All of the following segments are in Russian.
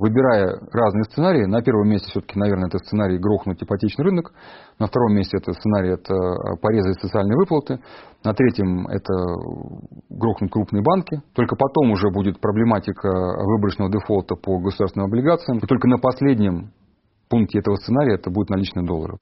Выбирая разные сценарии, на первом месте все-таки, наверное, это сценарий грохнуть ипотечный рынок, на втором месте это сценарий это порезать социальные выплаты, на третьем это грохнуть крупные банки, только потом уже будет проблематика выборочного дефолта по государственным облигациям, и только на последнем пункте этого сценария это будет наличные доллары.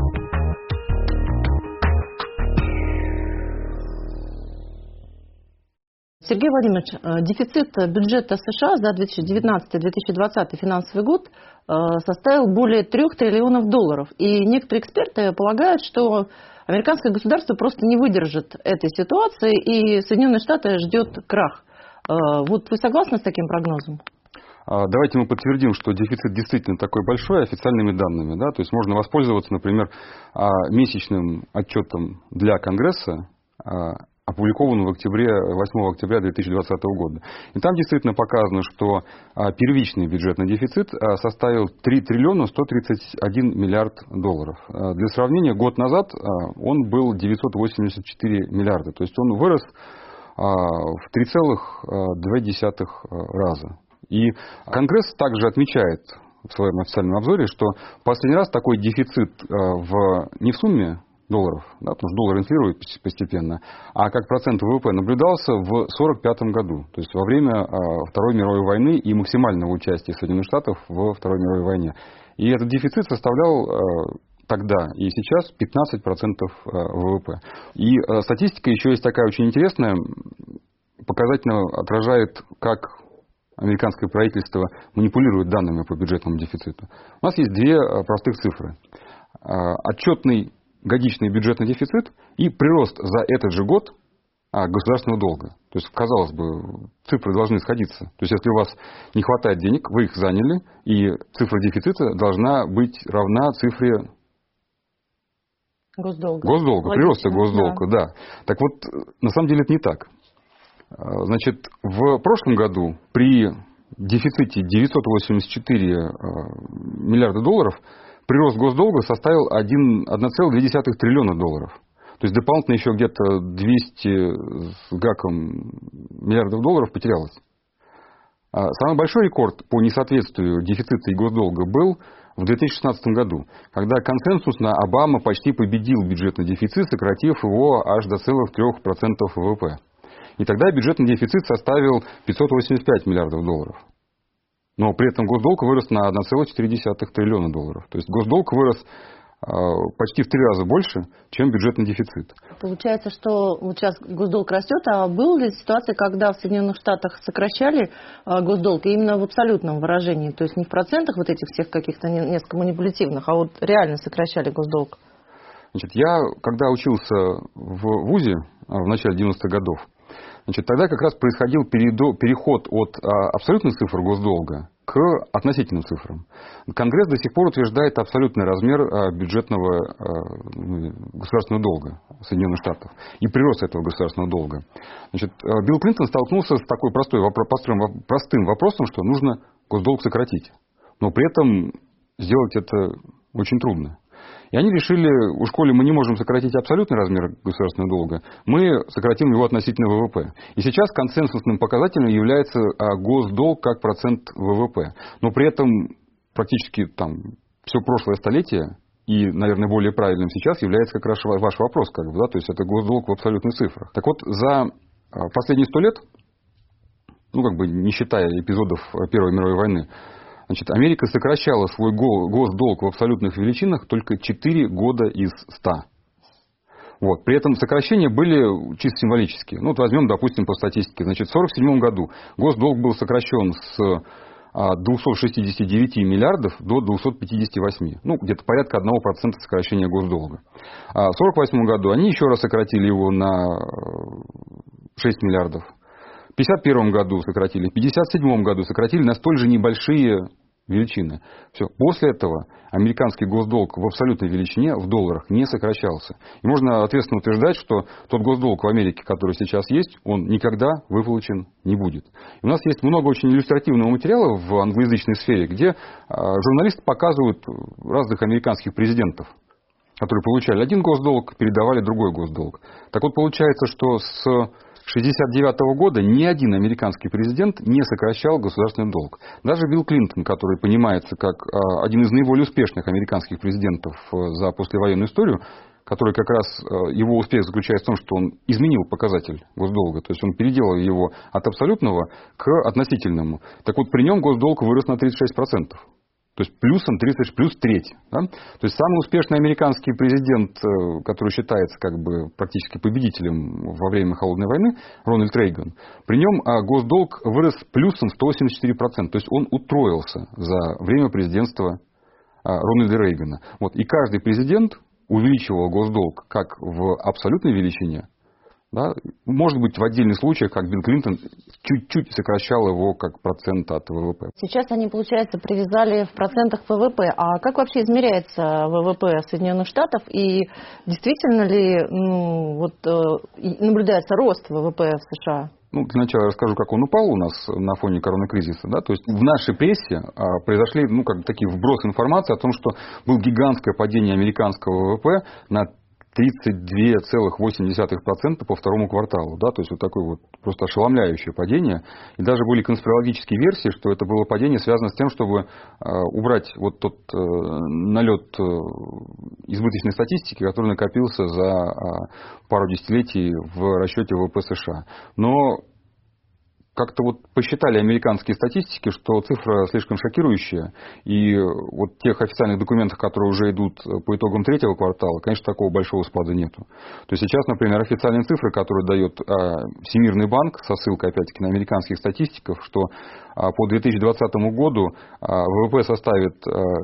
Сергей Владимирович, дефицит бюджета США за 2019-2020 финансовый год составил более 3 триллионов долларов. И некоторые эксперты полагают, что американское государство просто не выдержит этой ситуации, и Соединенные Штаты ждет крах. Вот вы согласны с таким прогнозом? Давайте мы подтвердим, что дефицит действительно такой большой официальными данными. Да? То есть можно воспользоваться, например, месячным отчетом для Конгресса, опубликованным 8 октября 2020 года. И там действительно показано, что первичный бюджетный дефицит составил 3 триллиона 131 миллиард долларов. Для сравнения, год назад он был 984 миллиарда. То есть он вырос в 3,2 раза. И Конгресс также отмечает в своем официальном обзоре, что в последний раз такой дефицит не в сумме долларов, да, потому что доллар инфлирует постепенно, а как процент ВВП наблюдался в 1945 году, то есть во время Второй мировой войны и максимального участия Соединенных Штатов во Второй мировой войне. И этот дефицит составлял тогда и сейчас 15% ВВП. И статистика еще есть такая очень интересная, показательно отражает, как американское правительство манипулирует данными по бюджетному дефициту. У нас есть две простых цифры. Отчетный годичный бюджетный дефицит и прирост за этот же год государственного долга. То есть, казалось бы, цифры должны сходиться. То есть, если у вас не хватает денег, вы их заняли, и цифра дефицита должна быть равна цифре госдолга, прироста госдолга. Да. Так вот, на самом деле это не так. Значит, в прошлом году при дефиците 984 миллиарда долларов прирост госдолга составил 1,2 триллиона долларов. То есть дополнительно еще где-то 200 с гаком миллиардов долларов потерялось. Самый большой рекорд по несоответствию дефицита и госдолга был в 2016 году, когда консенсусно Обама почти победил бюджетный дефицит, сократив его аж до целых 3% ВВП. И тогда бюджетный дефицит составил 585 миллиардов долларов. Но при этом госдолг вырос на 1,4 триллиона долларов. То есть госдолг вырос почти в 3 раза больше, чем бюджетный дефицит. Получается, что вот сейчас госдолг растет, а была ли ситуация, когда в Соединенных Штатах сокращали госдолг именно в абсолютном выражении? То есть не в процентах вот этих всех каких-то несколько манипулятивных, а вот реально сокращали госдолг? Значит, я, когда учился в ВУЗе в начале 90-х годов, значит, тогда как раз происходил переход от абсолютных цифр госдолга к относительным цифрам. Конгресс до сих пор утверждает абсолютный размер бюджетного государственного долга Соединенных Штатов и прирост этого государственного долга. Значит, Билл Клинтон столкнулся с такой простым вопросом, что нужно госдолг сократить. Но при этом сделать это очень трудно. И они решили, уж коли мы не можем сократить абсолютный размер государственного долга, мы сократим его относительно ВВП. И сейчас консенсусным показателем является госдолг как процент ВВП. Но при этом практически все прошлое столетие, и, наверное, более правильным сейчас является как раз ваш вопрос, да, то есть это госдолг в абсолютных цифрах. Так вот, за последние 100 лет, не считая эпизодов Первой мировой войны, значит, Америка сокращала свой госдолг в абсолютных величинах только 4 года из 100. Вот. При этом сокращения были чисто символические. Возьмем, допустим, по статистике. Значит, в 1947 году госдолг был сокращен с 269 миллиардов до 258. Где-то порядка 1% сокращения госдолга. А в 1948 году они еще раз сократили его на 6 миллиардов. В 1951 году сократили, в 1957 году сократили на столь же небольшие величины. Все. После этого американский госдолг в абсолютной величине в долларах не сокращался. И можно ответственно утверждать, что тот госдолг в Америке, который сейчас есть, он никогда выплачен не будет. И у нас есть много очень иллюстративного материала в англоязычной сфере, где журналисты показывают разных американских президентов, которые получали один госдолг, передавали другой госдолг. Так вот, получается, что с 1969 года ни один американский президент не сокращал государственный долг. Даже Билл Клинтон, который понимается как один из наиболее успешных американских президентов за послевоенную историю, который как раз его успех заключается в том, что он изменил показатель госдолга, то есть он переделал его от абсолютного к относительному. Так вот, при нем госдолг вырос на 36%. То есть плюсом 30, плюс треть. Да? То есть самый успешный американский президент, который считается как бы практически победителем во время Холодной войны, Рональд Рейган, при нем госдолг вырос плюсом 184%. То есть он утроился за время президентства Рональда Рейгана. Вот. И каждый президент увеличивал госдолг как в абсолютной величине, да, может быть, в отдельных случаях, как Билл Клинтон, чуть-чуть сокращал его как процент от ВВП. Сейчас они, получается, привязали в процентах ВВП. А как вообще измеряется ВВП Соединенных Штатов? И действительно ли наблюдается рост ВВП в США? Ну, для начала я расскажу, как он упал у нас на фоне коронакризиса. Да? То есть в нашей прессе произошли такие вбросы информации о том, что было гигантское падение американского ВВП на 32,8% по второму кварталу. Да? То есть вот такое вот просто ошеломляющее падение. И даже были конспирологические версии, что это было падение связано с тем, чтобы убрать вот тот налет избыточной статистики, который накопился за пару десятилетий в расчете ВВП США. Но как-то вот посчитали американские статистики, что цифра слишком шокирующая. И вот тех официальных документов, которые уже идут по итогам третьего квартала, конечно, такого большого спада нету. То есть сейчас, например, официальные цифры, которые дает Всемирный банк, со ссылкой опять-таки на американских статистиков, что по 2020 году ВВП составит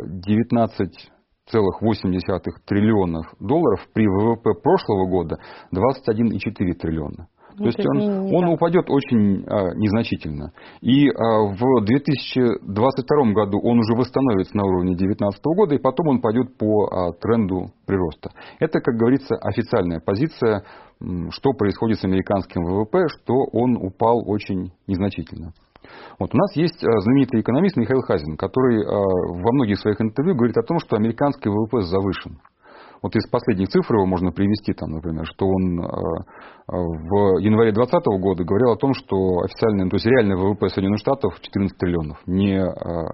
19,8 триллионов долларов, при ВВП прошлого года 21,4 триллиона. То есть он упадет очень незначительно. И в 2022 году он уже восстановится на уровне 2019 года, и потом он пойдет по тренду прироста. Это, как говорится, официальная позиция, что происходит с американским ВВП, что он упал очень незначительно. Вот. У нас есть знаменитый экономист Михаил Хазин, который во многих своих интервью говорит о том, что американский ВВП завышен. Вот из последних цифр его можно привести, там, например, что он в январе 2020 года говорил о том, что официальный, то есть реальный ВВП Соединенных Штатов 14 триллионов, не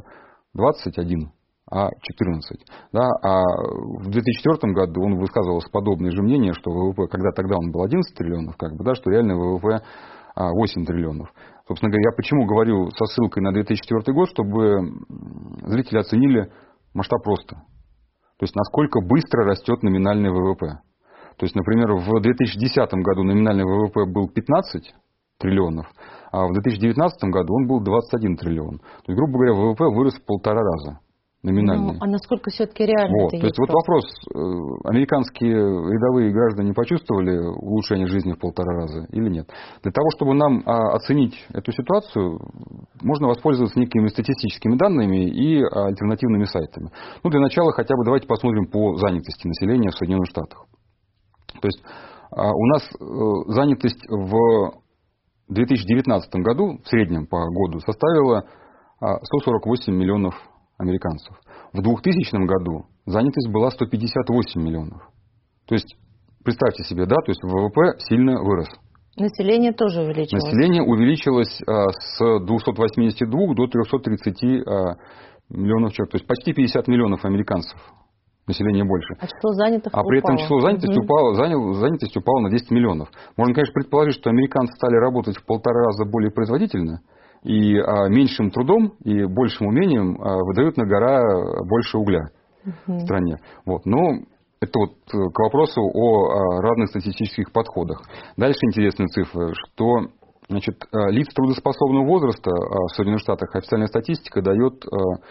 21, а 14. Да? А в 2004 году он высказывал подобное же мнение, что ВВП, когда тогда он был 11 триллионов, да, что реальный ВВП 8 триллионов. Собственно говоря, я почему говорю со ссылкой на 2004 год, чтобы зрители оценили масштаб роста. То есть, насколько быстро растет номинальный ВВП. То есть, например, в 2010 году номинальный ВВП был 15 триллионов, а в 2019 году он был 21 триллион. То есть, грубо говоря, ВВП вырос в 1,5 раза номинальный. А насколько все-таки реально вот. То есть, вот вопрос, американские рядовые граждане почувствовали улучшение жизни в 1,5 раза или нет? Для того, чтобы нам оценить эту ситуацию, можно воспользоваться некими статистическими данными и альтернативными сайтами. Ну, для начала хотя бы давайте посмотрим по занятости населения в Соединенных Штатах. То есть у нас занятость в 2019 году, в среднем по году, составила 148 миллионов американцев. В 2000 году занятость была 158 миллионов. То есть, представьте себе, да, то есть ВВП сильно вырос. Население тоже увеличилось. Население увеличилось с 282 до 330 миллионов человек. То есть почти 50 миллионов американцев. Население больше. А число занятых упало. А при этом число занятости упало на 10 миллионов. Можно, конечно, предположить, что американцы стали работать в 1,5 раза более производительно. И меньшим трудом и большим умением выдают на гора больше угля в стране. Вот. Но это вот к вопросу о разных статистических подходах. Дальше интересная цифра, что лиц трудоспособного возраста в Соединенных Штатах официальная статистика дает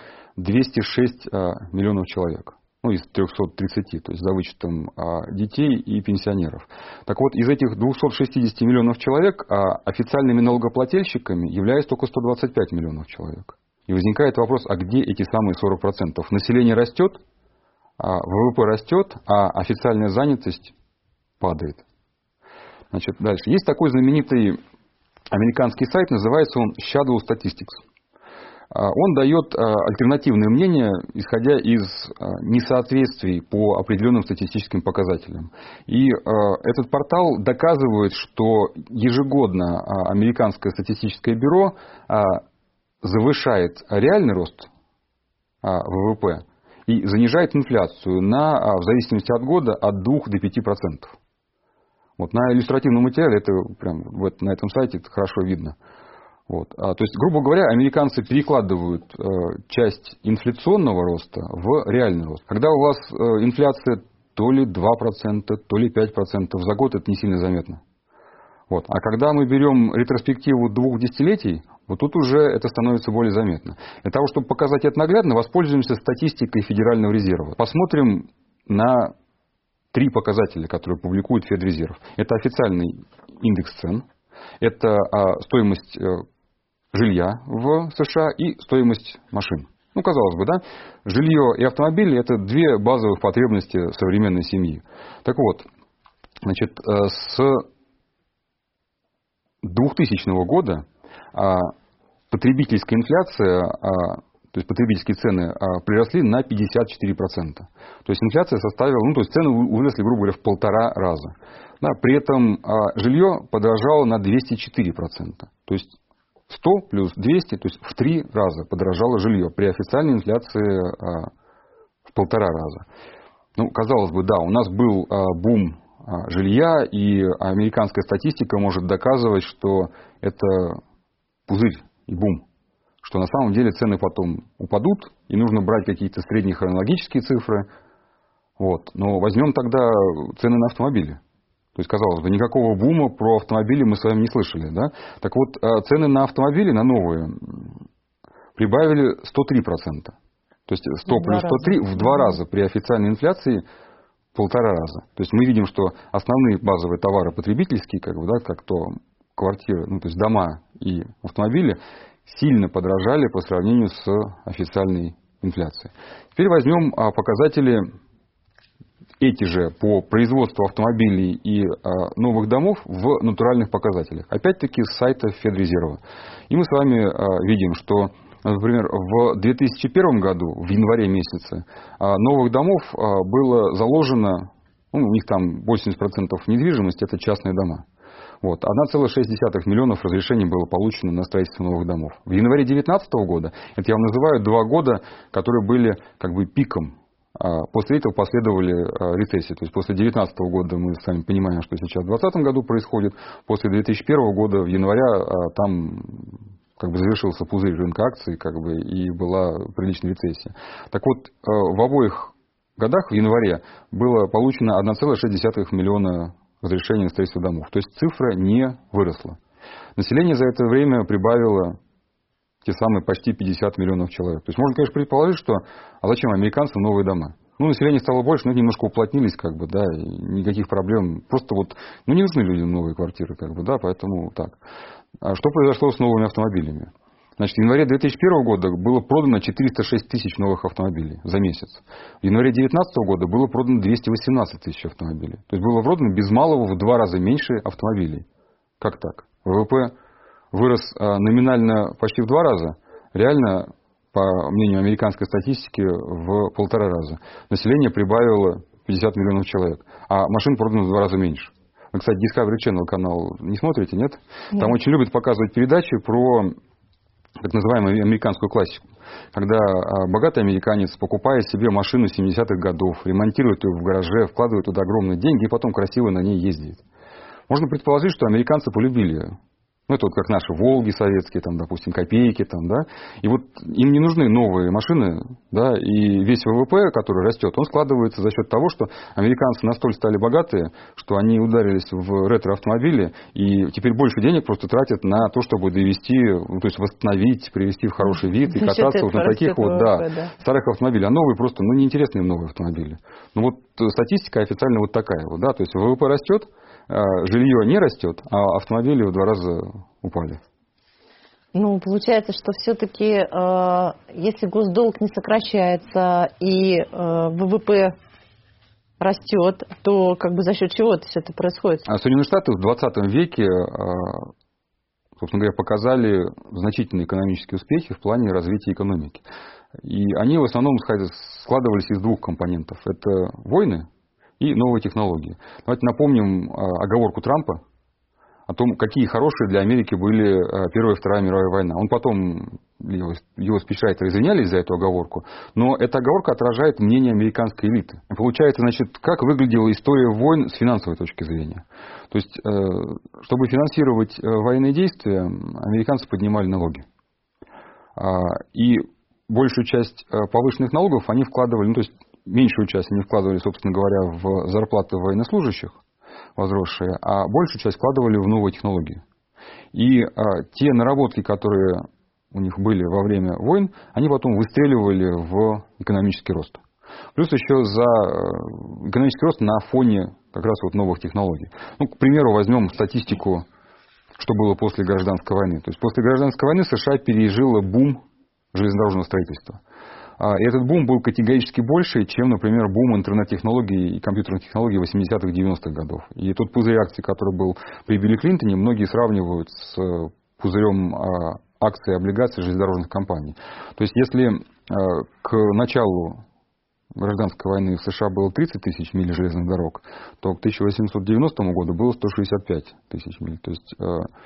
206 миллионов человек. Ну, из 330, то есть за вычетом детей и пенсионеров. Так вот, из этих 260 миллионов человек официальными налогоплательщиками являются только 125 миллионов человек. И возникает вопрос, а где эти самые 40%? Население растет, ВВП растет, а официальная занятость падает. Значит, дальше. Есть такой знаменитый американский сайт, называется он Shadow Statistics. он дает альтернативное мнение, исходя из несоответствий по определенным статистическим показателям. И этот портал доказывает, что ежегодно американское статистическое бюро завышает реальный рост ВВП и занижает инфляцию в зависимости от года от 2 до 5%. Вот на иллюстративном материале это прям на этом сайте это хорошо видно. Вот. То есть, грубо говоря, американцы перекладывают часть инфляционного роста в реальный рост. Когда у вас инфляция то ли 2%, то ли 5% за год, это не сильно заметно. Вот. А когда мы берем ретроспективу 2 десятилетий, вот тут уже это становится более заметно. Для того, чтобы показать это наглядно, воспользуемся статистикой Федерального резерва. Посмотрим на 3 показателя, которые публикует Федрезерв. Это официальный индекс цен, это стоимость жилья в США и стоимость машин. Ну, казалось бы, да, жилье и автомобили – это 2 базовых потребности современной семьи. Так вот, значит, с 2000 года потребительская инфляция, то есть потребительские цены приросли на 54%. То есть инфляция составила, то есть цены выросли, грубо говоря, в 1,5 раза. Да, при этом жилье подорожало на 204%. То есть 100 плюс 200, то есть в 3 раза подорожало жилье при официальной инфляции в 1,5 раза. Ну, казалось бы, да, у нас был бум жилья, и американская статистика может доказывать, что это пузырь и бум. Что на самом деле цены потом упадут, и нужно брать какие-то средние хронологические цифры. Вот. Но возьмем тогда цены на автомобили. То есть, казалось бы, никакого бума про автомобили мы с вами не слышали. Да? Так вот, цены на автомобили, на новые, прибавили 103%. То есть 100 плюс 103 в 2 раза при официальной инфляции 1,5 раза. То есть мы видим, что основные базовые товары потребительские, как то квартиры, то есть дома и автомобили, сильно подорожали по сравнению с официальной инфляцией. Теперь возьмем показатели эти же по производству автомобилей и новых домов в натуральных показателях. Опять-таки с сайта Федрезерва. И мы с вами видим, что, например, в 2001 году, в январе месяце, новых домов было заложено, у них там 80% недвижимости, это частные дома. Вот, 1,6 миллионов разрешений было получено на строительство новых домов. В январе 2019 года, это я вам называю 2 года, которые были как бы пиком. После этого последовали рецессии. То есть после 2019 года мы сами понимаем, что сейчас в 2020 году происходит. После 2001 года в январе там как бы завершился пузырь рынка акций и была приличная рецессия. Так вот, в обоих годах в январе было получено 1,6 миллиона разрешений на строительство домов. То есть цифра не выросла. Население за это время прибавило те самые почти 50 миллионов человек. То есть можно, конечно, предположить, что зачем американцам новые дома? Население стало больше, но немножко уплотнились, и никаких проблем. Просто не нужны людям новые квартиры, поэтому так. А что произошло с новыми автомобилями? Значит, в январе 2001 года было продано 406 тысяч новых автомобилей за месяц. В январе 2019 года было продано 218 тысяч автомобилей. То есть было продано без малого в 2 раза меньше автомобилей. Как так? ВВП вырос номинально почти в 2 раза, реально, по мнению американской статистики, в 1,5 раза. Население прибавило 50 миллионов человек, а машин продано в 2 раза меньше. Вы, кстати, Discovery Channel канал не смотрите, нет? Нет. Там очень любят показывать передачи про так называемую американскую классику. Когда богатый американец покупает себе машину 70-х годов, ремонтирует ее в гараже, вкладывает туда огромные деньги и потом красиво на ней ездит. Можно предположить, что американцы полюбили. Это как наши «Волги» советские, допустим, «Копейки». И им не нужны новые машины, и весь ВВП, который растет, он складывается за счет того, что американцы настолько стали богатые, что они ударились в ретро-автомобили, и теперь больше денег просто тратят на то, чтобы довести, то есть восстановить, привести в хороший вид и кататься на таких старых автомобилях. А новые просто, неинтересные им новые автомобили. Статистика официально такая. То есть ВВП растет, жилье не растет, а автомобили в 2 раза упали. Получается, что все-таки, если госдолг не сокращается и ВВП растет, то за счет чего все это происходит? Соединенные Штаты в 20 веке собственно говоря, показали значительные экономические успехи в плане развития экономики. И они в основном складывались из двух компонентов. Это войны и новые технологии. Давайте напомним оговорку Трампа о том, какие хорошие для Америки были Первая и Вторая мировая война. Он потом, его спичрайтеры извинялись за эту оговорку, но эта оговорка отражает мнение американской элиты. Получается, значит, как выглядела история войн с финансовой точки зрения. То есть, чтобы финансировать военные действия, американцы поднимали налоги. И большую часть повышенных налогов они вкладывали, ну, то есть меньшую часть они вкладывали, собственно говоря, в зарплаты военнослужащих, возросшие, а большую часть вкладывали в новые технологии. И те наработки, которые у них были во время войн, они потом выстреливали в экономический рост. Плюс еще за экономический рост на фоне как раз вот новых технологий. Ну, к примеру, возьмем статистику, что было после гражданской войны. То есть после гражданской войны США пережила бум железнодорожного строительства. И этот бум был категорически больше, чем, например, бум интернет-технологий и компьютерных технологий 80-х, 90-х годов. И тот пузырь акций, который был при Билли Клинтоне, многие сравнивают с пузырем акций и облигаций железнодорожных компаний. То есть если к началу гражданской войны в США было 30 тысяч миль железных дорог, то к 1890 году было 165 тысяч миль. То есть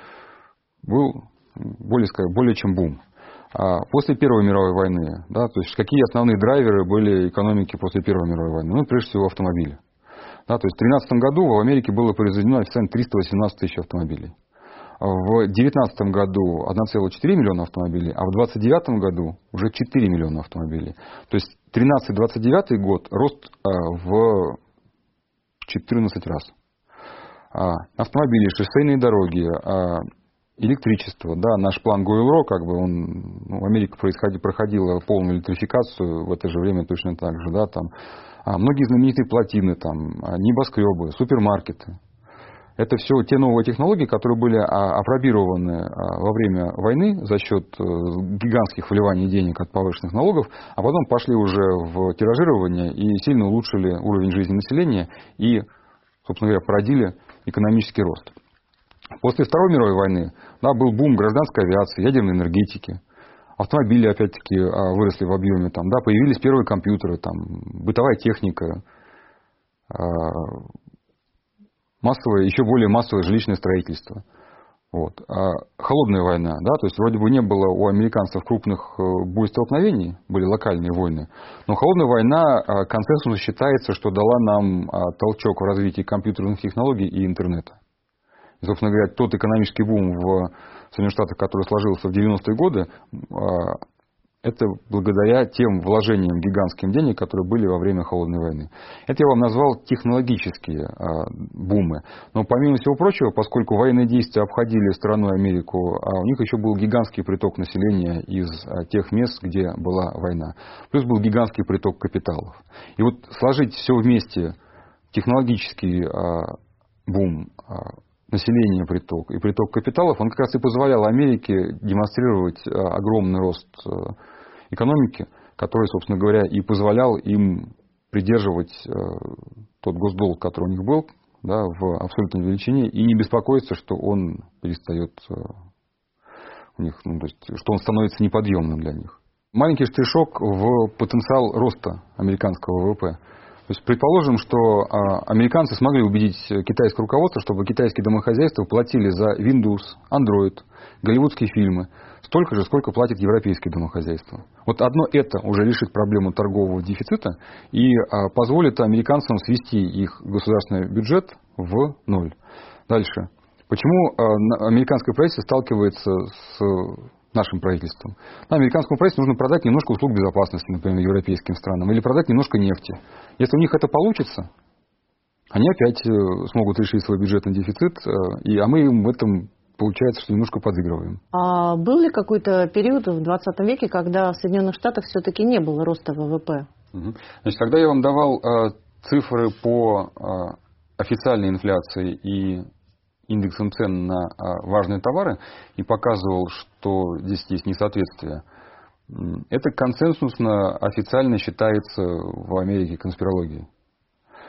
был более чем бум. После Первой мировой войны, да, то есть какие основные драйверы были экономики после Первой мировой войны? Ну, прежде всего, автомобили. Да, то есть в 2013 году в Америке было произведено официально 318 тысяч автомобилей. В 2019 году 1,4 миллиона автомобилей, а в 2029 году уже 4 миллиона автомобилей. То есть 13-29 год рост в 14 раз. Автомобили, шоссейные дороги, электричество, да, наш план Гойл-Ро, как бы Америка проходила полную электрификацию в это же время точно так же, да, там многие знаменитые плотины, там небоскребы, супермаркеты. Это все те новые технологии, которые были апробированы во время войны за счет гигантских вливаний денег от повышенных налогов, а потом пошли уже в тиражирование и сильно улучшили уровень жизни населения и, собственно говоря, породили экономический рост. После Второй мировой войны, да, был бум гражданской авиации, ядерной энергетики. Автомобили, опять-таки, выросли в объеме. Там, да, появились первые компьютеры, там, бытовая техника, еще более массовое жилищное строительство. Вот. Холодная война, да, то есть вроде бы не было у американцев крупных боестолкновений, были локальные войны, но холодная война консенсусно считается, что дала нам толчок в развитии компьютерных технологий и интернета. И, собственно говоря, тот экономический бум в Соединенных Штатах, который сложился в 90-е годы, это благодаря тем вложениям гигантским денег, которые были во время Холодной войны. Это я вам назвал технологические бумы. Но помимо всего прочего, поскольку военные действия обходили стороной Америку, у них еще был гигантский приток населения из тех мест, где была война. Плюс был гигантский приток капиталов. И вот сложить все вместе, технологический бум, население приток и приток капиталов, он как раз и позволял Америке демонстрировать огромный рост экономики, который, собственно говоря, и позволял им придерживать тот госдолг, который у них был, да, в абсолютной величине, и не беспокоиться, что он перестает у них, то есть, что он становится неподъемным для них. Маленький штришок в потенциал роста американского ВВП. То есть предположим, что американцы смогли убедить китайское руководство, чтобы китайские домохозяйства платили за Windows, Android, голливудские фильмы столько же, сколько платят европейские домохозяйства. Вот одно это уже решит проблему торгового дефицита и позволит американцам свести их государственный бюджет в ноль. Дальше. Почему американское правительство сталкивается с нашим правительством? Американскому правительству нужно продать немножко услуг безопасности, например, европейским странам, или продать немножко нефти. Если у них это получится, они опять смогут решить свой бюджетный дефицит, а мы им в этом, получается, что немножко подыгрываем. А был ли какой-то период в 20 веке, когда в Соединенных Штатах все-таки не было роста ВВП? Значит, когда я вам давал цифры по официальной инфляции и индексом цен на важные товары и показывал, что здесь есть несоответствие, это консенсусно официально считается в Америке конспирологией.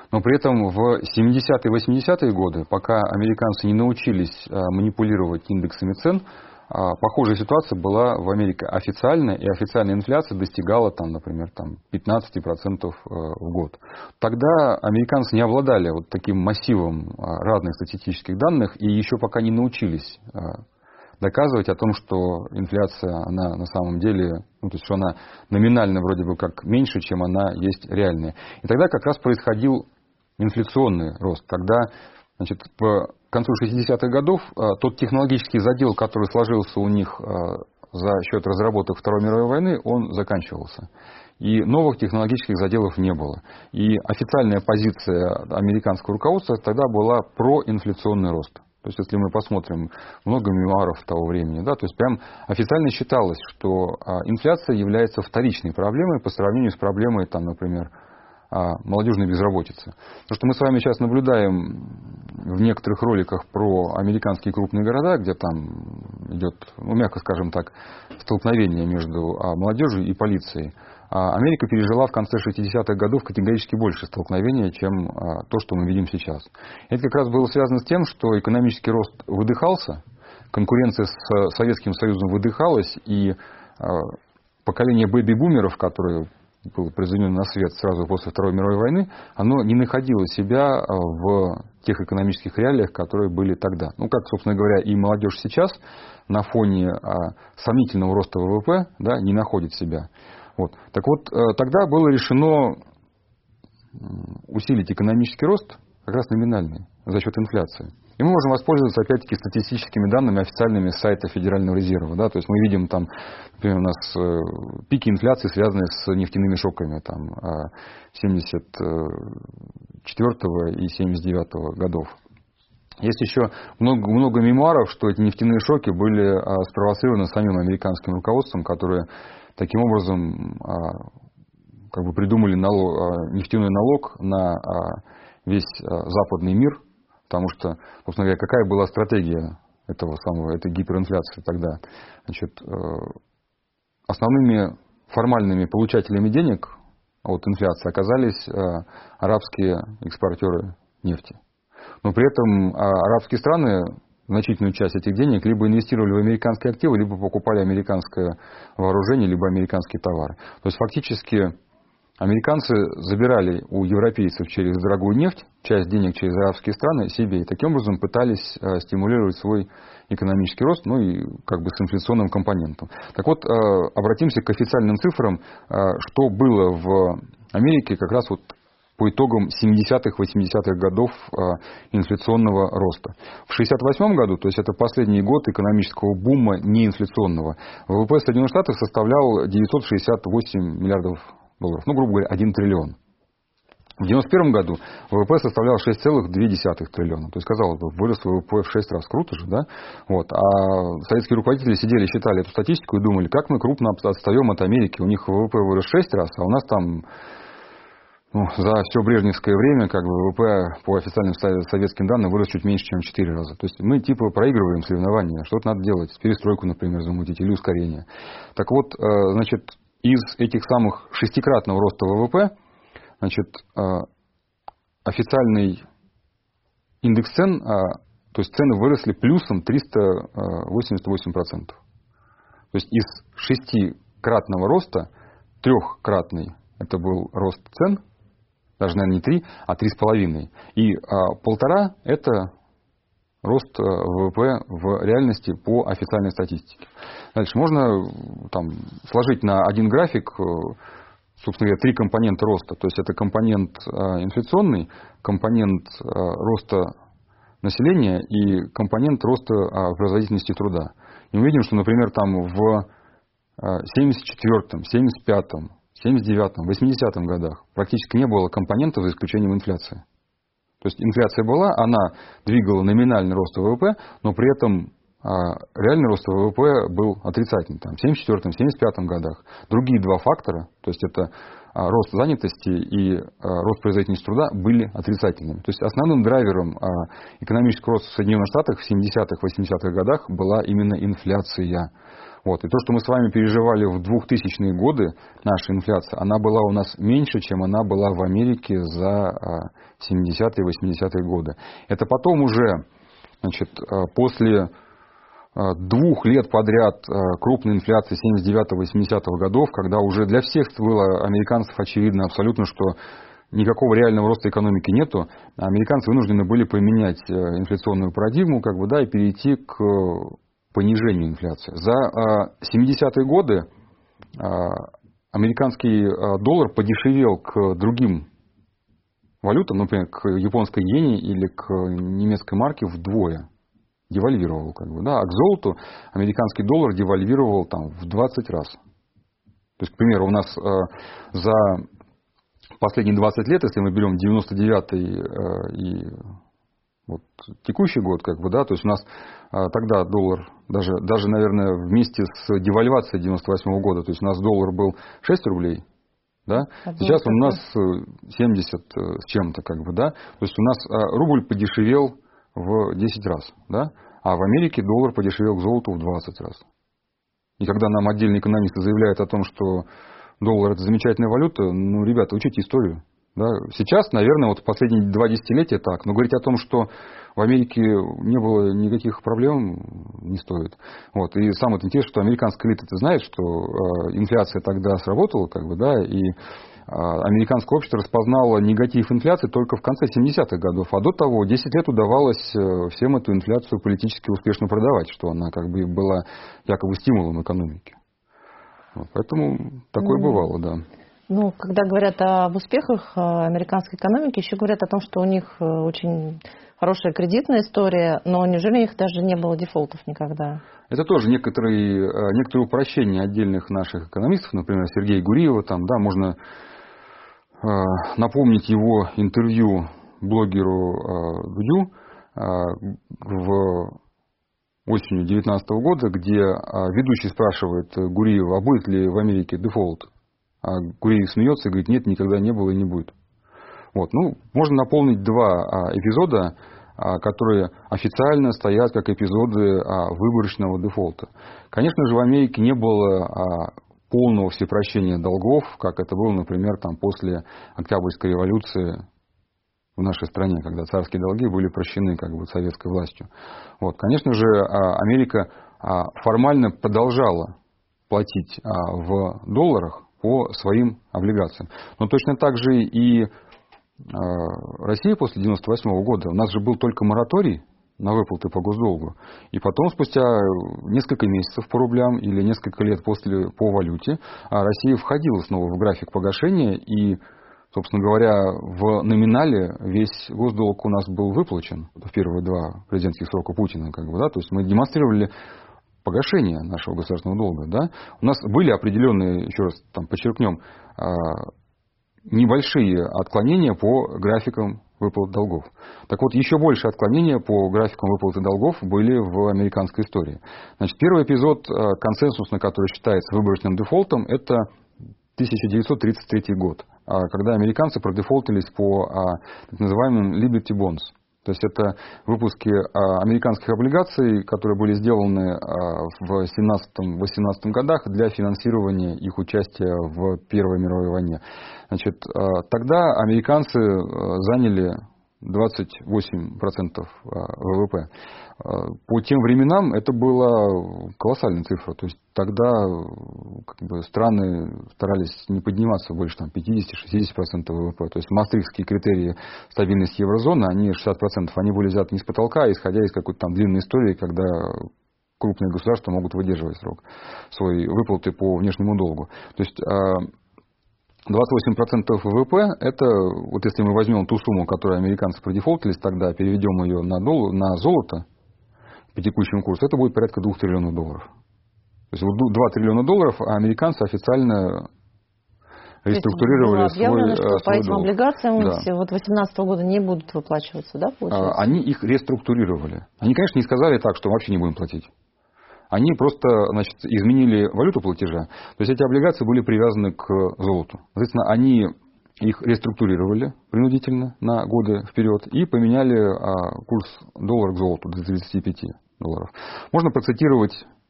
Но при этом в 70-е и 80-е годы, пока американцы не научились манипулировать индексами цен, похожая ситуация была в Америке официальная, и официальная инфляция достигала, там, например, 15% в год. Тогда американцы не обладали вот таким массивом разных статистических данных и еще пока не научились доказывать о том, что инфляция, она на самом деле, то есть, что она номинально вроде бы как меньше, чем она есть реальная. И тогда как раз происходил инфляционный рост, когда, значит, к концу 60-х годов тот технологический задел, который сложился у них за счет разработок Второй мировой войны, он заканчивался. И новых технологических заделов не было. И официальная позиция американского руководства тогда была проинфляционный рост. То есть, если мы посмотрим много мемуаров того времени, да, то есть прям официально считалось, что инфляция является вторичной проблемой по сравнению с проблемой, там, например, молодежной безработицы. То, что мы с вами сейчас наблюдаем в некоторых роликах про американские крупные города, где там идет, мягко скажем так, столкновение между молодежью и полицией, Америка пережила в конце 60-х годов категорически больше столкновений, чем то, что мы видим сейчас. Это как раз было связано с тем, что экономический рост выдыхался, конкуренция с Советским Союзом выдыхалась, и поколение бэби-бумеров, которое было произведено на свет сразу после Второй мировой войны, оно не находило себя в тех экономических реалиях, которые были тогда. Как, собственно говоря, и молодежь сейчас на фоне сомнительного роста ВВП, да, не находит себя. Вот. Так вот, тогда было решено усилить экономический рост как раз номинальный за счет инфляции. И мы можем воспользоваться, опять-таки, статистическими данными официальными с сайта Федерального резерва. Да? То есть мы видим там, например, у нас пики инфляции, связанные с нефтяными шоками там, 74 и 79 годов. Есть еще много мемуаров, что эти нефтяные шоки были спровоцированы самим американским руководством, которое таким образом как бы придумали нефтяной налог на весь западный мир, потому что, собственно говоря, какая была стратегия этой гиперинфляции тогда? Значит, основными формальными получателями денег от инфляции оказались арабские экспортеры нефти. Но при этом арабские страны значительную часть этих денег либо инвестировали в американские активы, либо покупали американское вооружение, либо американские товары. То есть фактически американцы забирали у европейцев через дорогую нефть часть денег через арабские страны себе и таким образом пытались стимулировать свой экономический рост, и как бы с инфляционным компонентом. Так вот, обратимся к официальным цифрам, что было в Америке как раз вот по итогам 70-х, 80-х годов инфляционного роста. В 1968 году, то есть это последний год экономического бума неинфляционного, ВВП Соединенных Штатов составлял 968 миллиардов долларов, грубо говоря, 1 триллион. В 1991 году ВВП составлял 6,2 триллиона. То есть, казалось бы, вырос ВВП в 6 раз. Круто же, да? Вот. А советские руководители сидели, считали эту статистику и думали, как мы крупно отстаем от Америки. У них ВВП вырос 6 раз, а у нас там за все брежневское время как бы ВВП по официальным советским данным вырос чуть меньше, чем в 4 раза. То есть мы типа проигрываем соревнования. Что-то надо делать. Перестройку, например, замутить или ускорение. Так вот, значит, из этих самых шестикратного роста ВВП, значит, официальный индекс цен, то есть цены выросли плюсом 388%. То есть из шестикратного роста трехкратный это был рост цен, даже, наверное, не 3, а 3,5. И 1,5 это рост ВВП в реальности по официальной статистике. Дальше можно там сложить на один график, собственно говоря, 3 компонента роста. То есть это компонент инфляционный, компонент роста населения и компонент роста производительности труда. И мы видим, что, например, там в 74-м, 75-м, 79-м, 80-м годах практически не было компонентов за исключением инфляции. То есть инфляция была, она двигала номинальный рост ВВП, но при этом реальный рост ВВП был отрицательный. Там, в 74-м, 75-м годах. Другие два фактора, то есть это рост занятости и рост производительности труда, были отрицательными. То есть основным драйвером экономического роста в Соединенных Штатах в 70-х, 80-х годах была именно инфляция. Вот. И то, что мы с вами переживали в 2000-е годы, наша инфляция, она была у нас меньше, чем она была в Америке за 70-е, 80-е годы. Это потом уже, значит, после 2 лет подряд крупной инфляции 79-80-х годов, когда уже для всех было, американцев, очевидно абсолютно, что никакого реального роста экономики нету, американцы вынуждены были поменять инфляционную парадигму, как бы, да, и перейти к понижению инфляции. За 70-е годы американский доллар подешевел к другим валютам, например, к японской иене или к немецкой марке вдвое. Девальвировал, как бы, да, а к золоту американский доллар девальвировал там в 20 раз. То есть, к примеру, у нас за последние 20 лет, если мы берем 99-й и вот текущий год, как бы, да, то есть у нас тогда доллар, даже, наверное, вместе с девальвацией 98-го года, то есть у нас доллар был 6 рублей, да, сейчас он у нас 70 с чем-то, как бы, да, то есть у нас рубль подешевел в 10 раз, да, а в Америке доллар подешевел к золоту в 20 раз. И когда нам отдельные экономисты заявляют о том, что доллар это замечательная валюта, ну, ребята, учите историю. Да. Сейчас, наверное, вот в последние 2 десятилетия так, но говорить о том, что в Америке не было никаких проблем, не стоит. Вот. И самое интересное, что американская элита знает, что инфляция тогда сработала, как бы, да, и американское общество распознало негатив инфляции только в конце 70-х годов, а до того 10 лет удавалось всем эту инфляцию политически успешно продавать, что она как бы была якобы стимулом экономики. Вот, поэтому такое бывало, да. Ну, когда говорят об успехах американской экономики, еще говорят о том, что у них очень хорошая кредитная история, но неужели у них даже не было дефолтов никогда? Это тоже некоторые упрощения отдельных наших экономистов, например, Сергея Гуриева, там, да, можно напомнить его интервью блогеру Дудю в осенью 2019 года, где ведущий спрашивает Гуриева, а будет ли в Америке дефолт? А Гуриев смеется и говорит, нет, никогда не было и не будет. Вот. Ну, можно наполнить 2 эпизода, которые официально стоят как эпизоды выборочного дефолта. Конечно же, в Америке не было полного всепрощения долгов, как это было, например, там, после Октябрьской революции в нашей стране, когда царские долги были прощены как бы советской властью. Вот. Конечно же, Америка формально продолжала платить в долларах по своим облигациям. Но точно так же и Россия после 1998 года. У нас же был только мораторий на выплаты по госдолгу. И потом, спустя несколько месяцев по рублям или несколько лет после по валюте, Россия входила снова в график погашения. И, собственно говоря, в номинале весь госдолг у нас был выплачен в первые 2 президентских срока Путина. Как бы, да? То есть мы демонстрировали погашение нашего государственного долга. Да? У нас были определенные, еще раз там подчеркнем, небольшие отклонения по графикам выплат долгов. Так вот, еще больше отклонения по графикам выплаты долгов были в американской истории. Значит, первый эпизод, консенсус, на который считается выборочным дефолтом, это 1933 год, когда американцы продефолтились по так называемым Liberty Bonds. То есть это выпуски американских облигаций, которые были сделаны в 17-18 годах для финансирования их участия в Первой мировой войне. Значит, тогда американцы заняли 28% ВВП. По тем временам это была колоссальная цифра. То есть тогда как бы, страны старались не подниматься больше там, 50-60% ВВП. То есть мастрихтские критерии стабильности еврозоны, они 60%, они были взяты не с потолка, а исходя из какой-то там длинной истории, когда крупные государства могут выдерживать срок свои выплаты по внешнему долгу. То есть 28% ВВП, это, вот если мы возьмем ту сумму, которую американцы продефолтились тогда, переведем ее на золото по текущему курсу, это будет порядка $2 триллионов. То есть вот $2 триллиона, а американцы официально реструктурировали свой что по этим долг. Облигациям Да. вот 2018 года не будут выплачиваться, да, получается? Они их реструктурировали. Они, конечно, не сказали так, что вообще не будем платить. Они просто, значит, изменили валюту платежа. То есть эти облигации были привязаны к золоту. Соответственно, они их реструктурировали принудительно на годы вперед и поменяли курс доллара к золоту до $35. Можно процитировать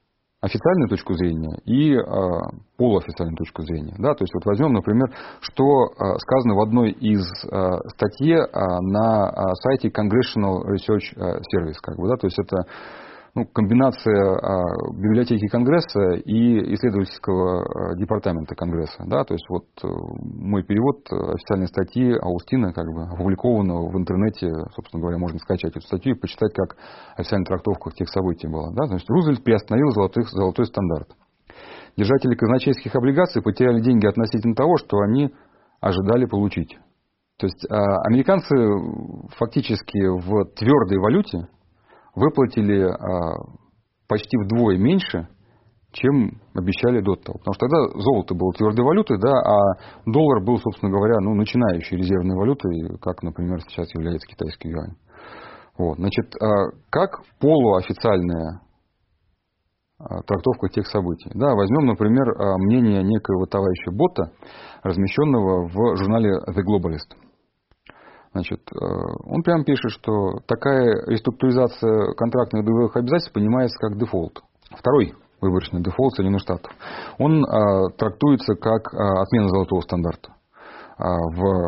официальную точку зрения и полуофициальную точку зрения. Да? То есть вот возьмем, например, что сказано в одной из статей на сайте Congressional Research Service. Как бы, да? То есть это комбинация библиотеки Конгресса и исследовательского департамента Конгресса. Да? То есть вот мой перевод официальной статьи Аустина, как бы, опубликованного в интернете, собственно говоря, можно скачать эту статью и почитать, как официальная трактовка тех событий была. Да? То есть Рузвельт приостановил золотой стандарт. Держатели казначейских облигаций потеряли деньги относительно того, что они ожидали получить. То есть американцы фактически в твердой валюте выплатили почти вдвое меньше, чем обещали до того. Потому что тогда золото было твердой валютой, да, а доллар был, собственно говоря, начинающей резервной валютой, как, например, сейчас является китайский юань. Вот. Значит, как полуофициальная трактовка тех событий. Да, возьмем, например, мнение некоего товарища Ботта, размещенного в журнале The Globalist. Значит, он прямо пишет, что такая реструктуризация контрактных долговых обязательств понимается как дефолт. Второй выборочный дефолт Соединенных Штатов. Он трактуется как отмена золотого стандарта в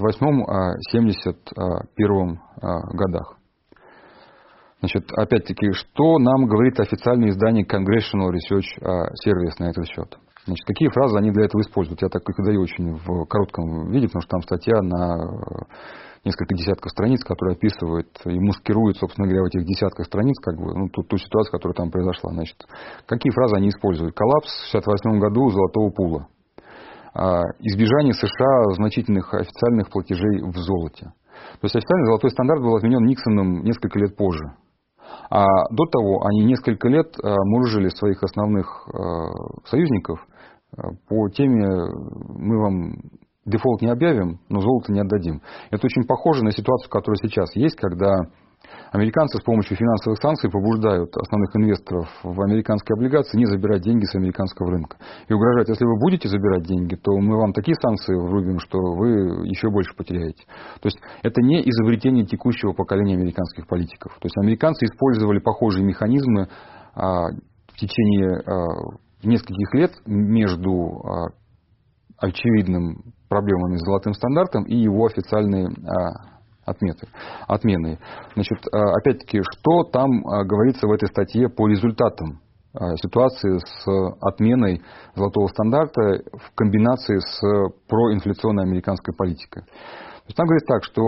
68-71 годах. Значит, опять-таки, что нам говорит официальное издание Congressional Research Service на этот счет? Значит, какие фразы они для этого используют? Я так их даю очень в коротком виде, потому что там статья на несколько десятков страниц, которая описывает и маскирует, собственно говоря, в этих десятках страниц ту ситуацию, которая там произошла. Значит, какие фразы они используют? Коллапс в 1968 году золотого пула. Избежание США значительных официальных платежей в золоте. То есть официальный золотой стандарт был отменен Никсоном несколько лет позже. А до того они несколько лет мурыжили своих основных союзников по теме «мы вам дефолт не объявим, но золото не отдадим». Это очень похоже на ситуацию, которая сейчас есть, когда американцы с помощью финансовых санкций побуждают основных инвесторов в американские облигации не забирать деньги с американского рынка. И угрожают, если вы будете забирать деньги, то мы вам такие санкции врубим, что вы еще больше потеряете. То есть это не изобретение текущего поколения американских политиков. То есть американцы использовали похожие механизмы в течение нескольких лет между очевидным проблемами с золотым стандартом и его официальной отменой. Значит, опять-таки, что там говорится в этой статье по результатам ситуации с отменой золотого стандарта в комбинации с проинфляционной американской политикой? То есть там говорится так, что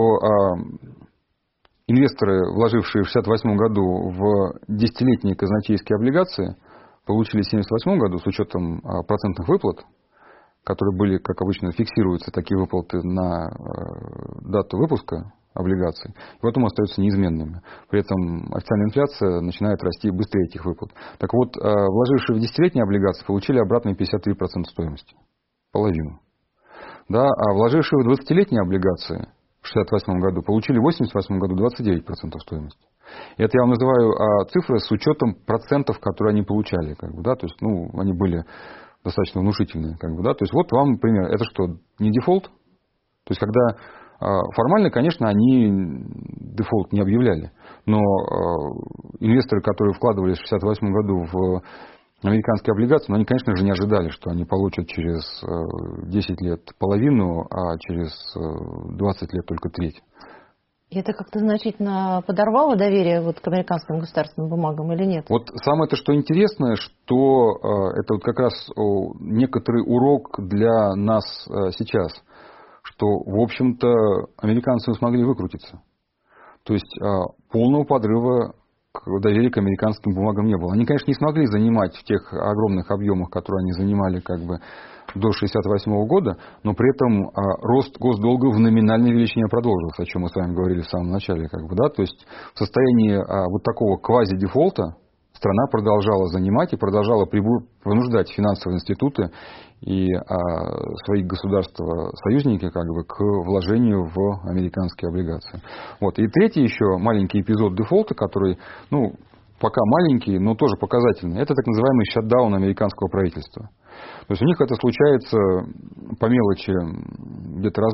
инвесторы, вложившие в 1968 году в десятилетние казначейские облигации, получили в 1978 году с учетом процентных выплат, которые были, как обычно, фиксируются такие выплаты на дату выпуска облигаций, и потом остаются неизменными. При этом официальная инфляция начинает расти быстрее этих выплат. Так вот, вложившие в десятилетние облигации получили обратные 53% стоимости. Половину. Да, а вложившие в 20-летние облигации в 1968 году получили в 1988 году 29% стоимости. И это я вам называю цифры с учетом процентов, которые они получали. Как бы, да? То есть, они были достаточно внушительные. Как бы, да? То есть, вот вам пример. Это что, не дефолт? То есть, когда формально, конечно, они дефолт не объявляли. Но инвесторы, которые вкладывались в 1968 году в американские облигации, они, конечно же, не ожидали, что они получат через 10 лет половину, а через 20 лет только треть. И это как-то значительно подорвало доверие к американским государственным бумагам или нет? Вот самое то, что интересное, что это вот как раз некоторый урок для нас сейчас, что, в общем-то, американцы смогли выкрутиться. То есть полного подрыва доверия к американским бумагам не было. Они, конечно, не смогли занимать в тех огромных объемах, которые они занимали как бы до 1968 года, но при этом рост госдолга в номинальной величине продолжился, о чем мы с вами говорили в самом начале. Как бы, да? То есть в состоянии вот такого квази-дефолта страна продолжала занимать и продолжала принуждать финансовые институты и свои государства-союзники как бы, к вложению в американские облигации. Вот. И третий еще маленький эпизод дефолта, который, пока маленький, но тоже показательный, это так называемый шатдаун американского правительства. То есть у них это случается по мелочи где-то раз в год,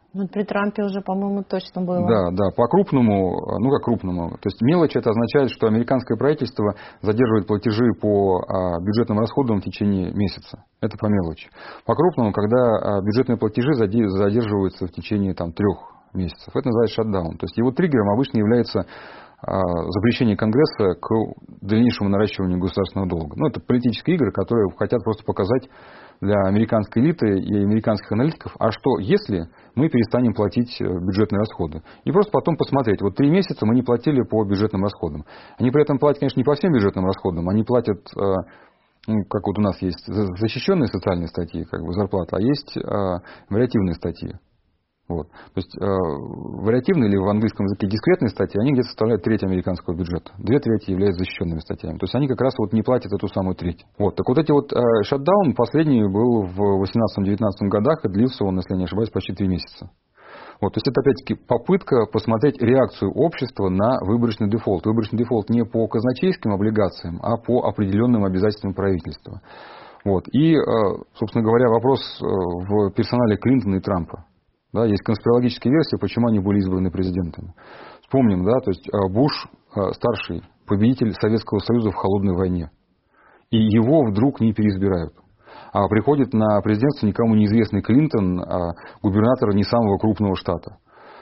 Ну, при Трампе уже, по-моему, точно было. Да, по-крупному, ну как крупному. То есть мелочь это означает, что американское правительство задерживает платежи по бюджетным расходам в течение месяца. Это по мелочи. По-крупному, когда бюджетные платежи задерживаются в течение 3 месяцев. Это называется шатдаун. То есть его триггером обычно является запрещение Конгресса к дальнейшему наращиванию государственного долга. Ну, это политические игры, которые хотят просто показать для американской элиты и американских аналитиков, а что если мы перестанем платить бюджетные расходы. И просто потом посмотреть, вот 3 месяца мы не платили по бюджетным расходам. Они при этом платят, конечно, не по всем бюджетным расходам, они платят, как вот у нас есть защищенные социальные статьи, как бы зарплата, а есть вариативные статьи. Вот. То есть вариативные или в английском языке дискретные статьи, они где-то составляют треть американского бюджета. 2/3 являются защищенными статьями. То есть они как раз вот не платят эту самую треть. Вот. Так вот эти вот шатдаун, последний был в 18-19 годах, и длился он, если я не ошибаюсь, почти 3 месяца. Вот. То есть это опять-таки попытка посмотреть реакцию общества на выборочный дефолт. Выборочный дефолт не по казначейским облигациям, а по определенным обязательствам правительства. Вот. И, собственно говоря, вопрос в персонале Клинтона и Трампа. Да, есть конспирологические версии, почему они были избраны президентами. Вспомним, да, то есть Буш старший, победитель Советского Союза в холодной войне. И его вдруг не переизбирают. А приходит на президентство никому неизвестный Клинтон, губернатор не самого крупного штата.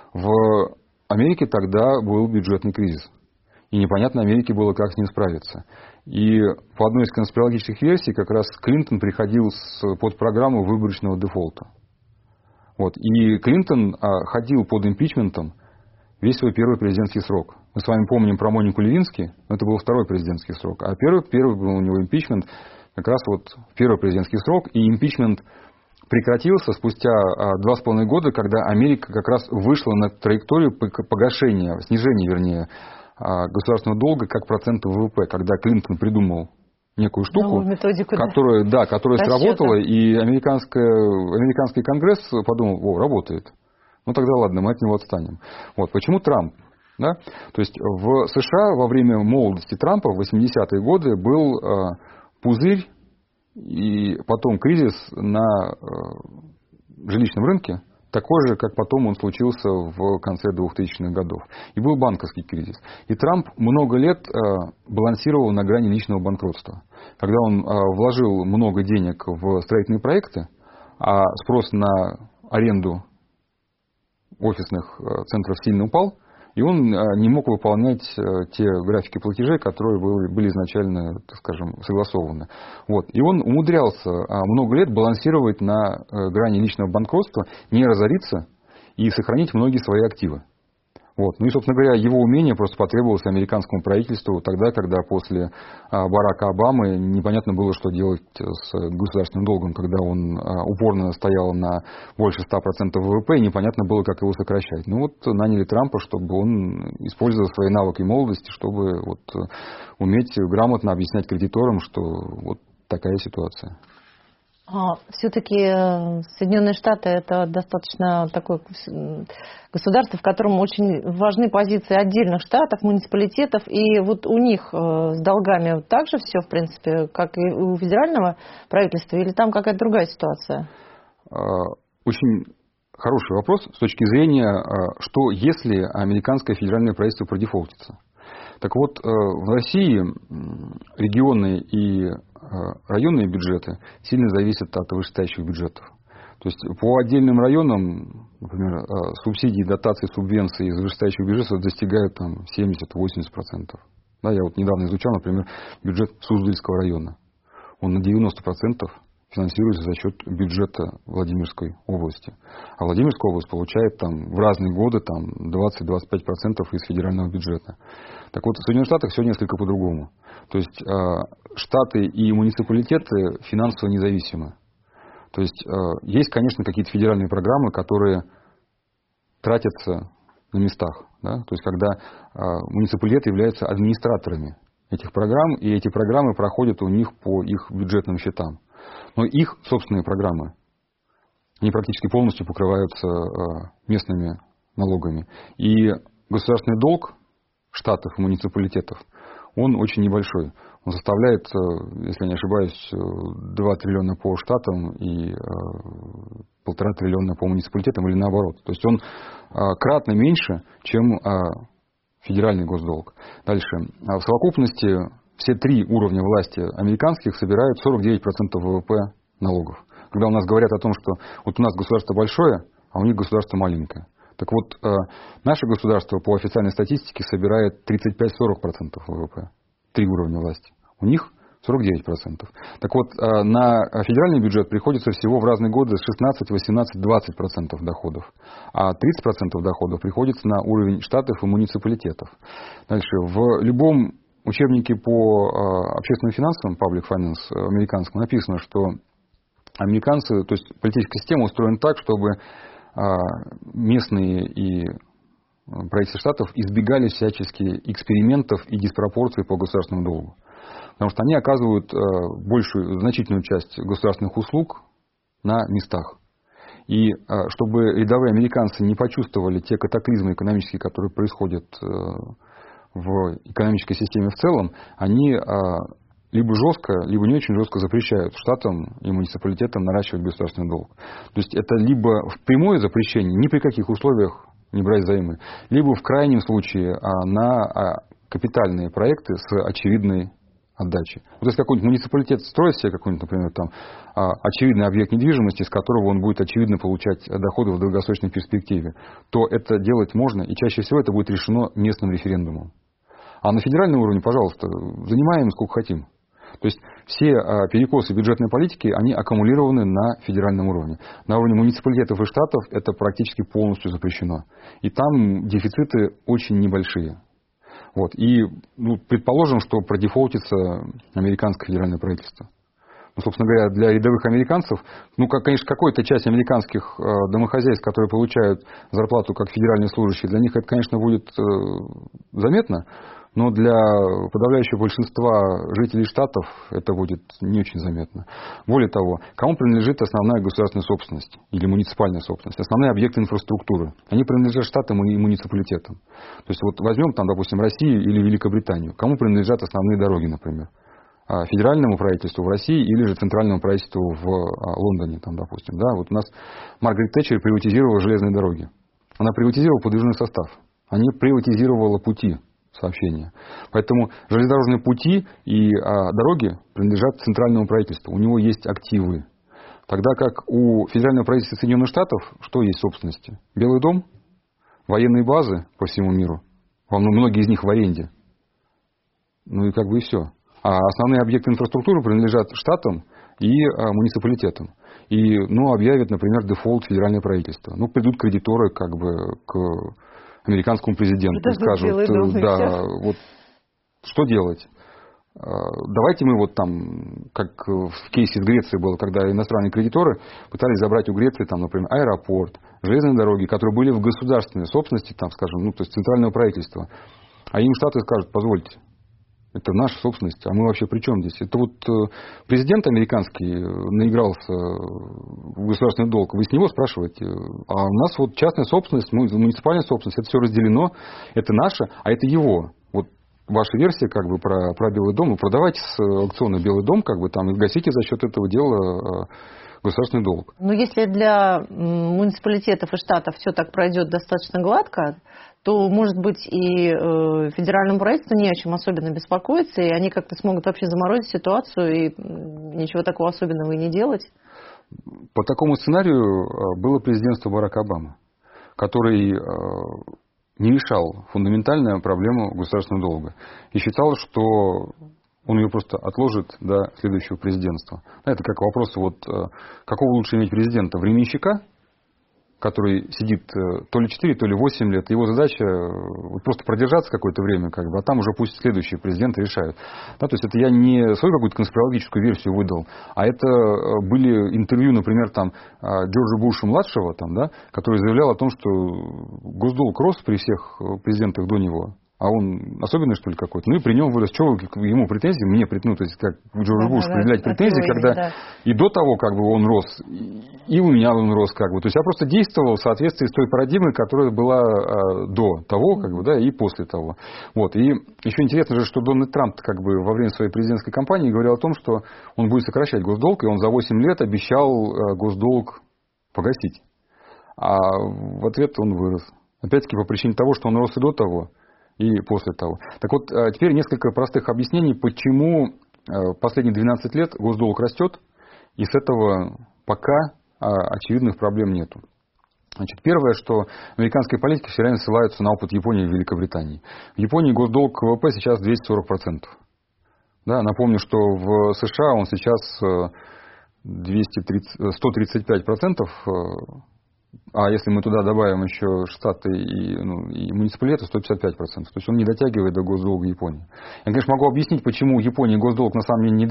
В Америке тогда был бюджетный кризис. И непонятно Америке было, как с ним справиться. И по одной из конспирологических версий, как раз Клинтон приходил под программу выборочного дефолта. Вот. И Клинтон ходил под импичментом весь свой первый президентский срок. Мы с вами помним про Монику Левински, но это был второй президентский срок. А первый был у него импичмент как раз вот в первый президентский срок. И импичмент прекратился спустя 2,5 года, когда Америка как раз вышла на траекторию погашения, снижения, вернее, государственного долга как процента ВВП, когда Клинтон придумал некую штуку, которая сработала, и американский конгресс подумал, работает. Ну тогда ладно, мы от него отстанем. Вот. Почему Трамп? Да? То есть в США во время молодости Трампа в 80-е годы был пузырь и потом кризис на жилищном рынке, такой же, как потом он случился в конце 2000-х годов. И был банковский кризис. И Трамп много лет балансировал на грани личного банкротства. Когда он вложил много денег в строительные проекты, а спрос на аренду офисных центров сильно упал, и он не мог выполнять те графики платежей, которые были изначально, так скажем, согласованы. Вот. И он умудрялся много лет балансировать на грани личного банкротства, не разориться и сохранить многие свои активы. Вот. Ну и, собственно говоря, его умение просто потребовалось американскому правительству тогда, когда после Барака Обамы непонятно было, что делать с государственным долгом, когда он упорно стоял на больше 100% ВВП, и непонятно было, как его сокращать. Ну вот наняли Трампа, чтобы он использовал свои навыки молодости, чтобы вот уметь грамотно объяснять кредиторам, что вот такая ситуация. Все-таки Соединенные Штаты — это достаточно такое государство, в котором очень важны позиции отдельных штатов, муниципалитетов. И вот у них с долгами также все, в принципе, как и у федерального правительства, или там какая-то другая ситуация? Очень хороший вопрос с точки зрения, что если американское федеральное правительство продефолтится. Так вот, в России регионы и районные бюджеты сильно зависят от вышестоящих бюджетов. То есть по отдельным районам, например, субсидии, дотации, субвенции из вышестоящих бюджетов достигают там 70-80%. Да, я вот недавно изучал, например, бюджет Суздальского района. Он на 90% финансируется за счет бюджета Владимирской области. А Владимирская область получает там в разные годы там 20-25% из федерального бюджета. Так вот, в Соединенных Штатах все несколько по-другому. То есть штаты и муниципалитеты финансово независимы. То есть есть, конечно, какие-то федеральные программы, которые тратятся на местах. Да? То есть когда муниципалитеты являются администраторами этих программ, и эти программы проходят у них по их бюджетным счетам. Но их собственные программы, они практически полностью покрываются местными налогами. И государственный долг штатов и муниципалитетов, он очень небольшой. Он составляет, если я не ошибаюсь, 2 триллиона по штатам и 1,5 1,5 триллиона по муниципалитетам или наоборот. То есть он кратно меньше, чем федеральный госдолг. Дальше. В совокупности все три уровня власти американских собирают 49% ВВП налогов. Когда у нас говорят о том, что вот у нас государство большое, а у них государство маленькое. Так вот, наше государство по официальной статистике собирает 35-40% ВВП. Три уровня власти. У них 49%. Так вот, на федеральный бюджет приходится всего в разные годы 16, 18, 20% доходов. А 30% доходов приходится на уровень штатов и муниципалитетов. Дальше. В любом учебнике по общественным финансам, Public Finance американском, написано, что американцы, то есть политическая система устроена так, чтобы местные и правительства штатов избегали всячески экспериментов и диспропорций по государственному долгу. Потому что они оказывают значительную часть государственных услуг на местах. И чтобы рядовые американцы не почувствовали те катаклизмы экономические, которые происходят в экономической системе в целом, они либо жестко, либо не очень жестко запрещают штатам и муниципалитетам наращивать государственный долг. То есть это либо в прямое запрещение, ни при каких условиях не брать займы, либо в крайнем случае на капитальные проекты с очевидной отдачи. Вот если какой-нибудь муниципалитет строит себе какой-нибудь, например, там, очевидный объект недвижимости, с которого он будет очевидно получать доходы в долгосрочной перспективе, то это делать можно, и чаще всего это будет решено местным референдумом. А на федеральном уровне, пожалуйста, занимаем сколько хотим. То есть все перекосы бюджетной политики, они аккумулированы на федеральном уровне. На уровне муниципалитетов и штатов это практически полностью запрещено. И там дефициты очень небольшие. Вот. И предположим, что продефолтится американское федеральное правительство. Собственно говоря, для рядовых американцев, конечно, какая-то часть американских домохозяйств, которые получают зарплату как федеральные служащие, для них это, конечно, будет заметно, но для подавляющего большинства жителей штатов это будет не очень заметно. Более того, кому принадлежит основная государственная собственность или муниципальная собственность, основные объекты инфраструктуры? Они принадлежат штатам и муниципалитетам. То есть вот возьмем, там, допустим, Россию или Великобританию. Кому принадлежат основные дороги, например? Федеральному правительству в России или же центральному правительству в Лондоне, там, допустим. Да? Вот у нас Маргарет Тэтчер приватизировала железные дороги. Она приватизировала подвижной состав. Она приватизировала пути сообщения. Поэтому железнодорожные пути и дороги принадлежат центральному правительству. У него есть активы. Тогда как у федерального правительства Соединенных Штатов что есть в собственности? Белый дом, военные базы по всему миру. Многие из них в аренде. И как бы и все. А основные объекты инфраструктуры принадлежат штатам и муниципалитетам. И объявят, например, дефолт федеральное правительство. Придут кредиторы как бы к американскому президенту и скажут, вот что делать? Давайте мы вот там, как в кейсе с Грецией было, когда иностранные кредиторы пытались забрать у Греции, там, например, аэропорт, железные дороги, которые были в государственной собственности, там, скажем, то есть центрального правительства. А им штаты скажут, позвольте, это наша собственность, а мы вообще при чем здесь? Это вот президент американский наигрался в государственный долг, вы с него спрашиваете. А у нас вот частная собственность, муниципальная собственность, это все разделено, это наше, а это его. Вот ваша версия как бы про Белый дом, продавайте с аукциона Белый дом, как бы там и гасите за счет этого дела государственный долг. Но если для муниципалитетов и штатов все так пройдет достаточно гладко, то, может быть, и федеральному правительству не о чем особенно беспокоиться, и они как-то смогут вообще заморозить ситуацию и ничего такого особенного и не делать. По такому сценарию было президентство Барака Обамы, который не решал фундаментальную проблему государственного долга и считал, что он ее просто отложит до следующего президентства. Это как вопрос, какого лучше иметь президента? Временщика, который сидит то ли 4, то ли 8 лет. Его задача просто продержаться какое-то время, а там уже пусть следующие президенты решают. То есть это я не свою какую-то конспирологическую версию выдал, а это были интервью, например, Джорджа Буша-младшего, который заявлял о том, что госдолг рос при всех президентах до него. А он особенный, что ли, какой-то? И при нем вырос. Чего ему претензии? Мне, то есть, как Джордж Буш предъявлять претензии, когда и до того, он рос, и у меня он рос, То есть, я просто действовал в соответствии с той парадигмой, которая была до того, и после того. Вот. И еще интересно же, что Дональд Трамп, во время своей президентской кампании говорил о том, что он будет сокращать госдолг, и он за 8 лет обещал госдолг погасить. А в ответ он вырос. Опять-таки по причине того, что он рос и до того, и после того. Так вот, теперь несколько простых объяснений, почему последние 12 лет госдолг растет, и с этого пока очевидных проблем нету. Значит, первое, что американские политики все время ссылаются на опыт Японии и Великобритании. В Японии госдолг к ВВП сейчас 240%. Да, напомню, что в США он сейчас 135%, а если мы туда добавим еще Штаты и муниципалитеты, 155%. То есть он не дотягивает до госдолга Японии. Я, конечно, могу объяснить, почему в Японии госдолг на самом деле не 240%,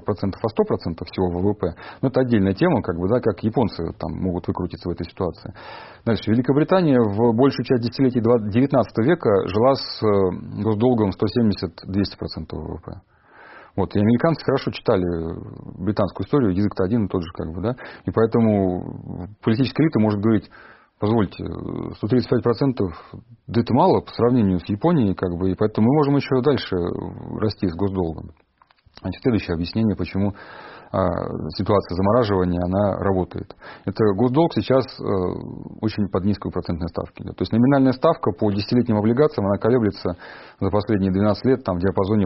а 100% всего ВВП. Но это отдельная тема, как японцы там могут выкрутиться в этой ситуации. Дальше. Великобритания в большую часть десятилетий 19 века жила с госдолгом 170-200% ВВП. Вот, и американцы хорошо читали британскую историю, язык-то один и тот же, да, и поэтому политическая элита может говорить: позвольте, 135% да это мало по сравнению с Японией, и поэтому мы можем еще дальше расти с госдолгом. Значит, следующее объяснение, почему ситуация замораживания, она работает. Это госдолг сейчас очень под низкой процентной ставки. То есть номинальная ставка по десятилетним облигациям, она колеблется за последние 12 лет там, в диапазоне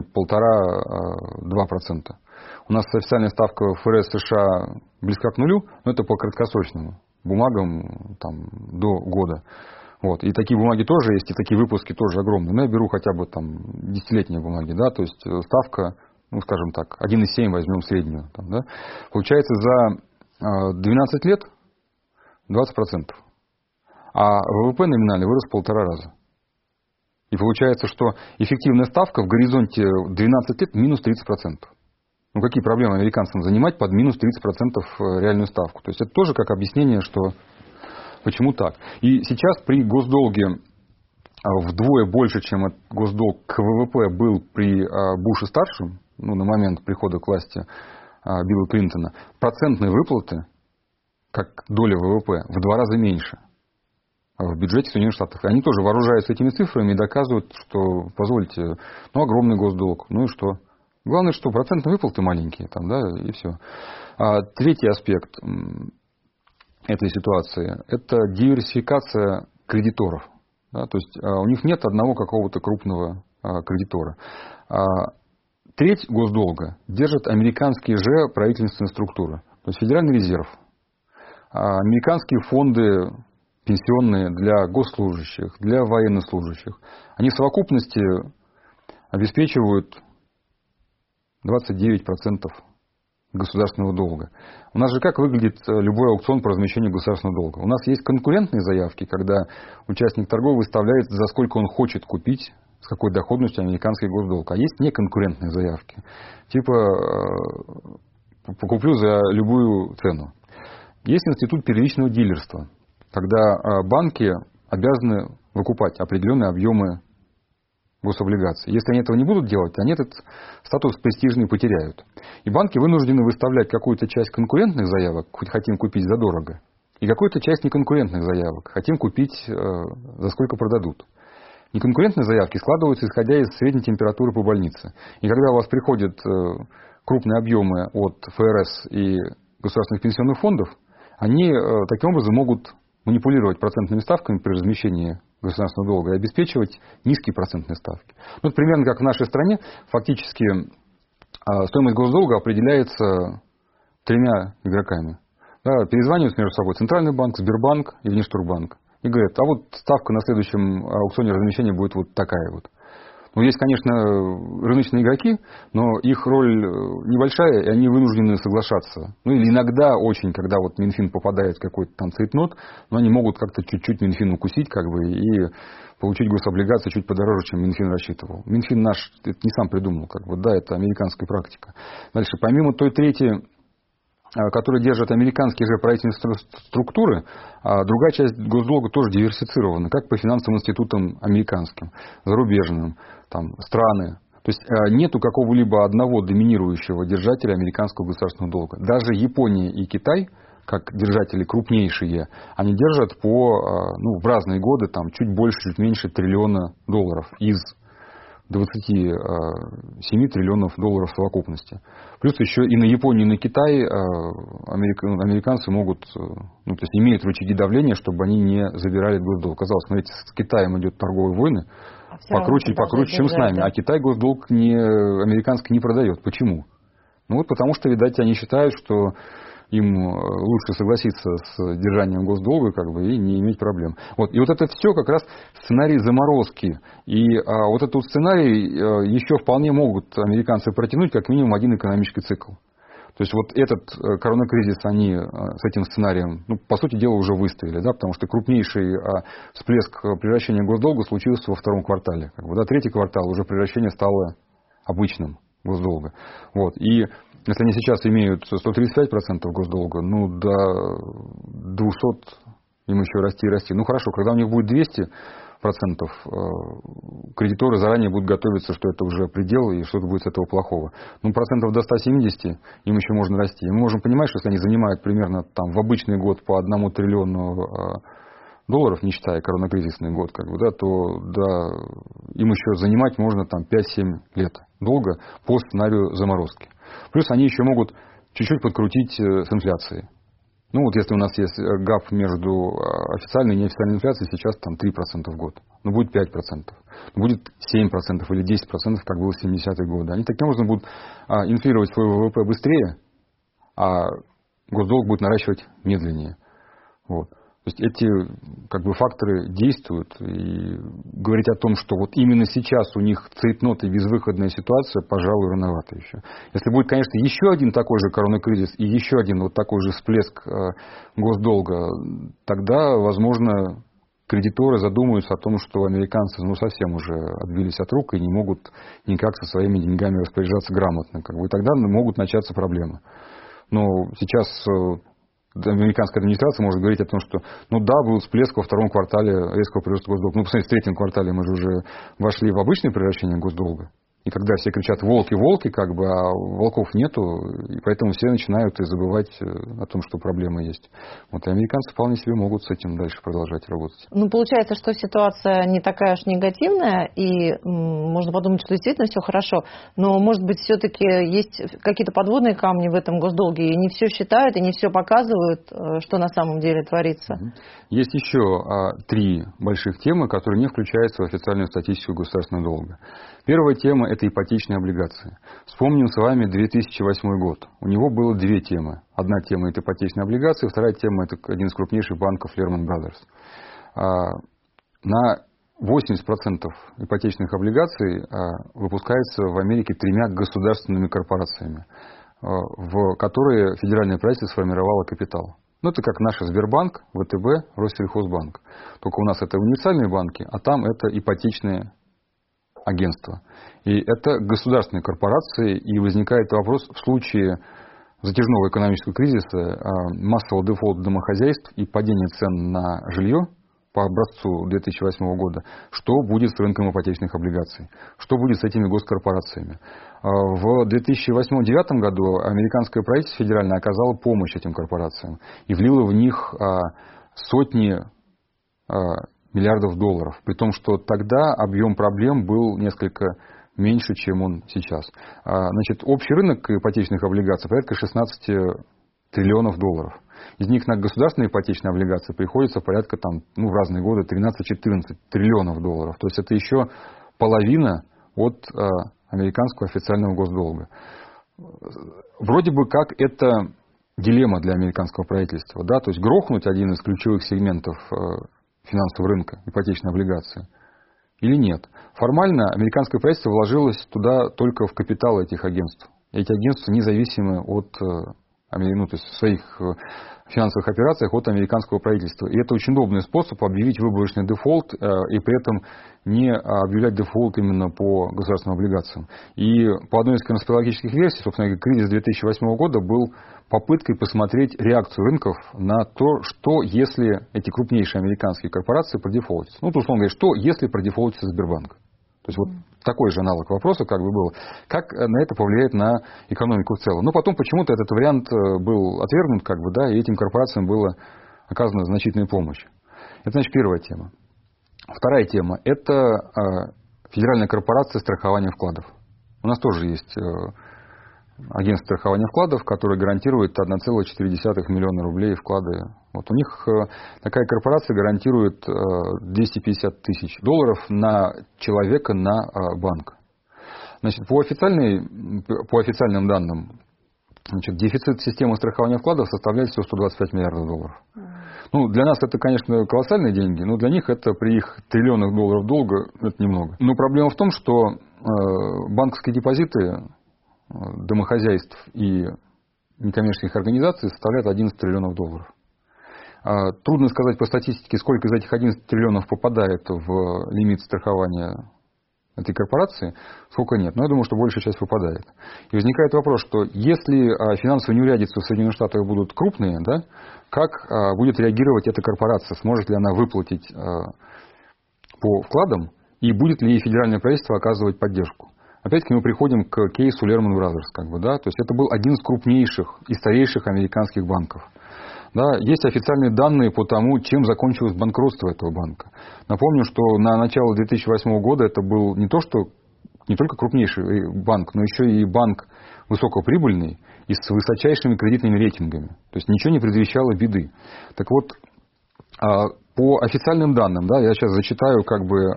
1,5-2%. У нас официальная ставка ФРС США близка к нулю, но это по краткосрочным бумагам там, до года. Вот. И такие бумаги тоже есть, и такие выпуски тоже огромные. Но я беру хотя бы там десятилетние бумаги, да, то есть ставка, скажем так, 1,7 возьмем среднюю. Там, да? Получается, за 12 лет 20%. А ВВП номинальный вырос в 1,5 раза. И получается, что эффективная ставка в горизонте 12 лет минус 30%. Какие проблемы американцам занимать под минус 30% реальную ставку? То есть это тоже как объяснение, что почему так. И сейчас при госдолге вдвое больше, чем госдолг к ВВП был при Буше-старшем, на момент прихода к власти Билла Клинтона, процентные выплаты, как доля ВВП, в 2 раза меньше в бюджете Соединенных Штатов. И они тоже вооружаются этими цифрами и доказывают, что, позвольте, огромный госдолг, и что? Главное, что процентные выплаты маленькие, там, да, и все. Третий аспект этой ситуации – это диверсификация кредиторов. Да, то есть у них нет одного какого-то крупного кредитора. Треть госдолга держат американские же правительственные структуры. То есть Федеральный резерв, американские фонды пенсионные для госслужащих, для военнослужащих. Они в совокупности обеспечивают 29% государственного долга. У нас же как выглядит любой аукцион по размещению государственного долга? У нас есть конкурентные заявки, когда участник торгов выставляет, за сколько он хочет купить, с какой доходностью американский госдолг. А есть неконкурентные заявки. Типа покуплю за любую цену. Есть институт первичного дилерства, когда банки обязаны выкупать определенные объемы гособлигаций. Если они этого не будут делать, они этот статус престижный потеряют. И банки вынуждены выставлять какую-то часть конкурентных заявок, хоть хотим купить задорого, и какую-то часть неконкурентных заявок, хотим купить за сколько продадут. Неконкурентные заявки складываются, исходя из средней температуры по больнице. И когда у вас приходят крупные объемы от ФРС и государственных пенсионных фондов, они таким образом могут манипулировать процентными ставками при размещении государственного долга и обеспечивать низкие процентные ставки. Примерно как в нашей стране, фактически стоимость госдолга определяется 3 игроками. Да, перезванивают между собой Центральный банк, Сбербанк и Внешторгбанк. И говорят, а вот ставка на следующем аукционе размещения будет вот такая вот. Есть, конечно, рыночные игроки, но их роль небольшая, и они вынуждены соглашаться. Или иногда очень, когда вот Минфин попадает в какой-то там цейтнот, но они могут как-то чуть-чуть Минфин укусить, и получить гособлигации чуть подороже, чем Минфин рассчитывал. Минфин наш это не сам придумал, да, это американская практика. Дальше, помимо той трети, которые держат американские же правительственные структуры, другая часть госдолга тоже диверсифицирована, как по финансовым институтам американским, зарубежным, страны. То есть нету какого-либо одного доминирующего держателя американского государственного долга. Даже Япония и Китай, как держатели крупнейшие, они держат в разные годы чуть больше, чуть меньше $1 триллиона из 27 триллионов долларов в совокупности. Плюс еще и на Японию, и на Китай американцы могут, ну, то есть имеют рычаги давления, чтобы они не забирали госдолг. Казалось, смотрите, с Китаем идет торговые войны, покруче и покруче, чем с нами. Да. А Китай госдолг американский не продает. Почему? Ну вот потому что, видать, они считают, что им лучше согласиться с держанием госдолга, как бы, и не иметь проблем. Вот. И вот это все как раз сценарий заморозки. И вот этот сценарий еще вполне могут американцы протянуть как минимум один экономический цикл. То есть вот этот коронакризис они с этим сценарием, ну, по сути дела, уже выставили, да, потому что крупнейший всплеск превращения госдолга случился во втором квартале. Как бы, да, третий квартал уже превращение стало обычным госдолга. Вот. И если они сейчас имеют 135% госдолга, ну, до 200 им еще расти и расти. Ну, хорошо, когда у них будет 200%, кредиторы заранее будут готовиться, что это уже предел и что-то будет с этого плохого. Ну, процентов до 170 им еще можно расти. И мы можем понимать, что если они занимают примерно там, в обычный год по 1 триллиону долларов, не считая коронакризисный год, как бы, да, то да, им еще занимать можно там 5-7 лет долго по сценарию заморозки. Плюс они еще могут чуть-чуть подкрутить с инфляцией. Ну вот если у нас есть гап между официальной и неофициальной инфляцией, сейчас там 3% в год. Ну будет 5%. Будет 7% или 10%, как было в 70-е годы. Они таким образом будут инфлировать свой ВВП быстрее, а госдолг будет наращивать медленнее. Вот. То есть эти как бы, факторы действуют, и говорить о том, что вот именно сейчас у них цейтнот и безвыходная ситуация, пожалуй, рановато еще. Если будет, конечно, еще один такой же коронакризис и еще один вот такой же всплеск госдолга, тогда, возможно, кредиторы задумаются о том, что американцы ну, совсем уже отбились от рук и не могут никак со своими деньгами распоряжаться грамотно. Как бы, и тогда могут начаться проблемы. Но сейчас американская администрация может говорить о том, что ну да, был всплеск во втором квартале резкого прироста госдолга. Ну, посмотрите, в третьем квартале мы же уже вошли в обычное превращение госдолга. И когда все кричат «волки, волки», как бы, а волков нету, и поэтому все начинают и забывать о том, что проблемы есть. Вот, и американцы вполне себе могут с этим дальше продолжать работать. Ну, получается, что ситуация не такая уж негативная, и можно подумать, что действительно все хорошо, но, может быть, все-таки есть какие-то подводные камни в этом госдолге, и не все считают, и не все показывают, что на самом деле творится. Есть еще 3 больших темы, которые не включаются в официальную статистику государственного долга. Первая тема – это ипотечные облигации. Вспомним с вами 2008 год. У него было 2 темы. Одна тема – это ипотечные облигации, вторая тема – это один из крупнейших банков Lehman Brothers. На 80% ипотечных облигаций выпускается в Америке 3 государственными корпорациями, в которые федеральное правительство сформировало капитал. Ну, это как наш Сбербанк, ВТБ, Россельхозбанк. Только у нас это универсальные банки, а там это ипотечные агентства. И это государственные корпорации, и возникает вопрос в случае затяжного экономического кризиса, массового дефолта домохозяйств и падения цен на жилье по образцу 2008 года, что будет с рынком ипотечных облигаций, что будет с этими госкорпорациями. В 2008-2009 году американское правительство федеральное оказало помощь этим корпорациям и влило в них сотни миллиардов долларов, при том, что тогда объем проблем был несколько меньше, чем он сейчас. Значит, общий рынок ипотечных облигаций порядка 16 триллионов долларов. Из них на государственные ипотечные облигации приходится порядка там, ну, в разные годы 13-14 триллионов долларов. То есть это еще половина от американского официального госдолга. Вроде бы как это дилемма для американского правительства. Да? То есть грохнуть один из ключевых сегментов финансового рынка, ипотечные облигации, или нет. Формально американское правительство вложилось туда только в капитал этих агентств. Эти агентства независимы от, ну, то есть в своих финансовых операциях от американского правительства. И это очень удобный способ объявить выборочный дефолт и при этом не объявлять дефолт именно по государственным облигациям. И по одной из конспирологических версий, собственно говоря, кризис 2008 года был попыткой посмотреть реакцию рынков на то, что если эти крупнейшие американские корпорации продефолтятся. Ну, то, условно говоря, что если продефолтится Сбербанк. То есть вот такой же аналог вопроса как бы был. Как на это повлияет на экономику в целом. Но потом почему-то этот вариант был отвергнут, как бы, да, и этим корпорациям была оказана значительная помощь. Это, значит, первая тема. Вторая тема – это Федеральная корпорация страхования вкладов. У нас тоже есть агентство страхования вкладов, которое гарантирует 1,4 миллиона рублей вклады. Вот у них такая корпорация гарантирует $250 тысяч на человека на банк. Значит, по официальным данным, значит, дефицит системы страхования вкладов составляет всего $125 миллиардов. Ну, для нас это, конечно, колоссальные деньги, но для них это при их триллионах долларов долга это немного. Но проблема в том, что банковские депозиты домохозяйств и некоммерческих организаций составляют $11 триллионов. Трудно сказать по статистике, сколько из этих 11 триллионов попадает в лимит страхования этой корпорации, сколько нет. Но я думаю, что большая часть попадает. И возникает вопрос, что если финансовые неурядицы в Соединенных Штатах будут крупные, да, как будет реагировать эта корпорация? Сможет ли она выплатить по вкладам? И будет ли федеральное правительство оказывать поддержку? Опять-таки мы приходим к кейсу Lehman Brothers. Да? То есть это был один из крупнейших и старейших американских банков. Да? Есть официальные данные по тому, чем закончилось банкротство этого банка. Напомню, что на начало 2008 года это был не только крупнейший банк, но еще и банк высокоприбыльный и с высочайшими кредитными рейтингами. То есть ничего не предвещало беды. Так вот, по официальным данным, да, я сейчас зачитаю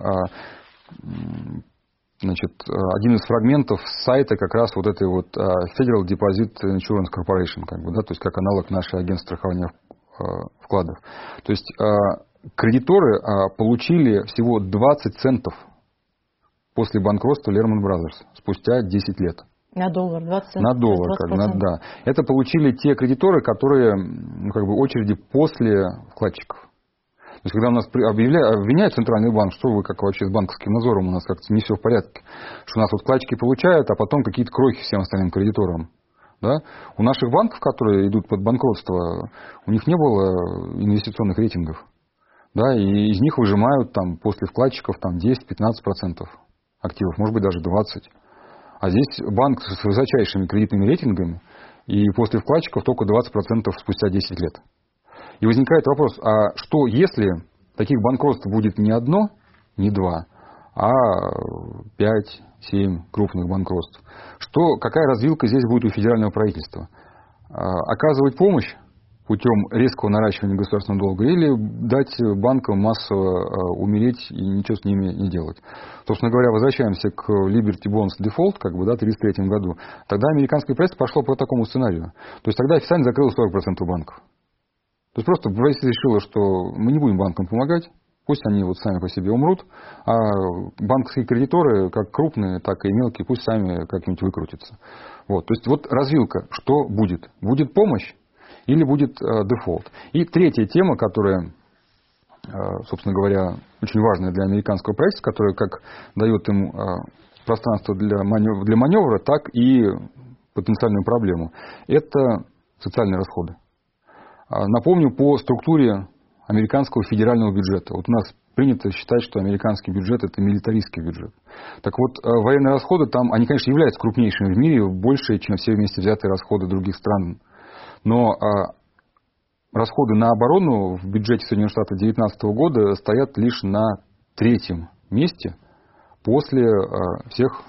значит, один из фрагментов с сайта как раз вот этой вот Federal Deposit Insurance Corporation, да, то есть как аналог нашей агентства страхования вкладов. То есть кредиторы получили всего 20 центов после банкротства Lehman Brothers спустя 10 лет. На доллар, 20 центов. На доллар, да. Это получили те кредиторы, которые очереди после вкладчиков. То есть, когда у нас обвиняют Центральный банк, что вы как вообще с банковским надзором, у нас как-то не все в порядке, что у нас вот вкладчики получают, а потом какие-то крохи всем остальным кредиторам. Да? У наших банков, которые идут под банкротство, у них не было инвестиционных рейтингов. Да? И из них выжимают после вкладчиков 10-15% активов, может быть даже 20%. А здесь банк с высочайшими кредитными рейтингами, и после вкладчиков только 20% спустя 10 лет. И возникает вопрос, а что если таких банкротств будет не одно, не два, а 5-7 крупных банкротств? Какая развилка здесь будет у федерального правительства? Оказывать помощь путем резкого наращивания государственного долга или дать банкам массово умереть и ничего с ними не делать? Собственно говоря, возвращаемся к Liberty Bonds Default, в 1933 году. Тогда американское правительство пошло по такому сценарию. То есть тогда официально закрыло 40% банков. То есть просто правительство решило, что мы не будем банкам помогать, пусть они сами по себе умрут, а банковские кредиторы, как крупные, так и мелкие, пусть сами как-нибудь выкрутятся. То есть развилка, что будет? Будет помощь или будет дефолт? И третья тема, которая, собственно говоря, очень важная для американского правительства, которая как дает им пространство для маневра, так и потенциальную проблему, это социальные расходы. Напомню, по структуре американского федерального бюджета. У нас принято считать, что американский бюджет – это милитаристский бюджет. Так вот, военные расходы там, они, конечно, являются крупнейшими в мире, больше, чем все вместе взятые расходы других стран. Но расходы на оборону в бюджете Соединенных Штатов 2019 года стоят лишь на 3-м месте после всех,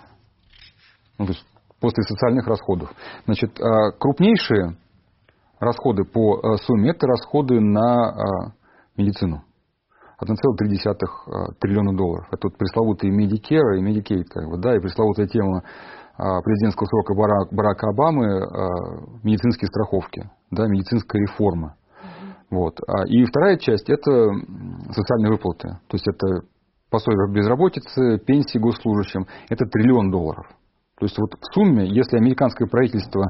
после социальных расходов. Значит, крупнейшие расходы по сумме – это расходы на медицину. $1,3 триллиона. Это пресловутые Medicare и Medicaid, и пресловутая тема президентского срока Барака Обамы – медицинские страховки, медицинская реформа. И вторая часть – это социальные выплаты. То есть это пособие по безработице, пенсии госслужащим – это $1 триллион. То есть в сумме, если американское правительство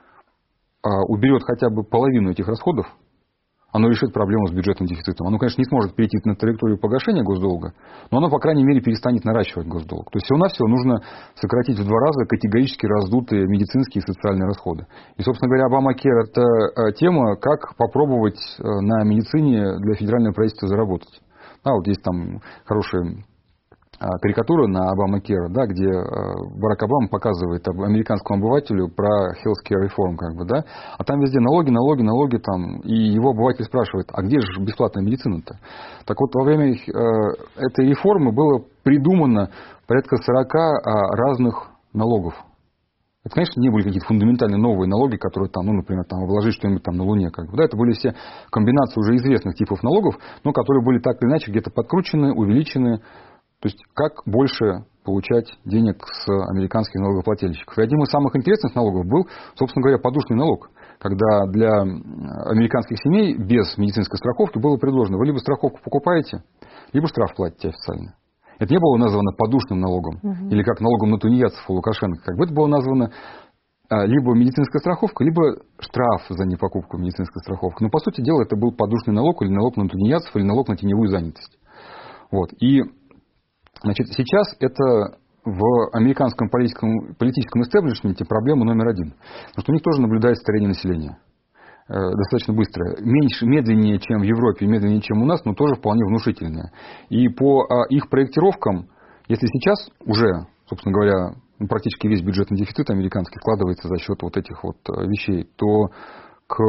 уберет хотя бы половину этих расходов, оно решит проблему с бюджетным дефицитом. Оно, конечно, не сможет перейти на траекторию погашения госдолга, но оно, по крайней мере, перестанет наращивать госдолг. То есть всего-навсего нужно сократить в 2 раза категорически раздутые медицинские и социальные расходы. И, собственно говоря, Обамакер – это тема, как попробовать на медицине для федерального правительства заработать. Есть хороший карикатура на Обама-Кер, да, где Барак Обама показывает американскому обывателю про healthcare reform, как бы, да, а там везде налоги, налоги, налоги, там, и его обыватель спрашивает, а где же бесплатная медицина-то? Так вот, во время этой реформы было придумано порядка 40 разных налогов. Это, конечно, не были какие-то фундаментальные новые налоги, которые там, ну, например, там, обложить что-нибудь там на Луне. Как бы, да, это были все комбинации уже известных типов налогов, но которые были так или иначе где-то подкручены, увеличены. То есть, как больше получать денег с американских налогоплательщиков. И одним из самых интересных налогов был, собственно говоря, подушный налог. Когда для американских семей без медицинской страховки было предложено, вы либо страховку покупаете, либо штраф платите официально. Это не было названо подушным налогом, или как налогом на тунеядцев у Лукашенко. Как бы это было названо либо медицинская страховка, либо штраф за непокупку медицинской страховки. Но, по сути дела, это был подушный налог, или налог на тунеядцев, или налог на теневую занятость. Вот. И, значит, сейчас это в американском политическом истеблишменте проблема номер один. Потому что у них тоже наблюдается старение населения. Достаточно быстро. Медленнее, чем в Европе, медленнее, чем у нас, но тоже вполне внушительное. И по их проектировкам, если сейчас уже, собственно говоря, практически весь бюджетный дефицит американский складывается за счет вот этих вот вещей, то к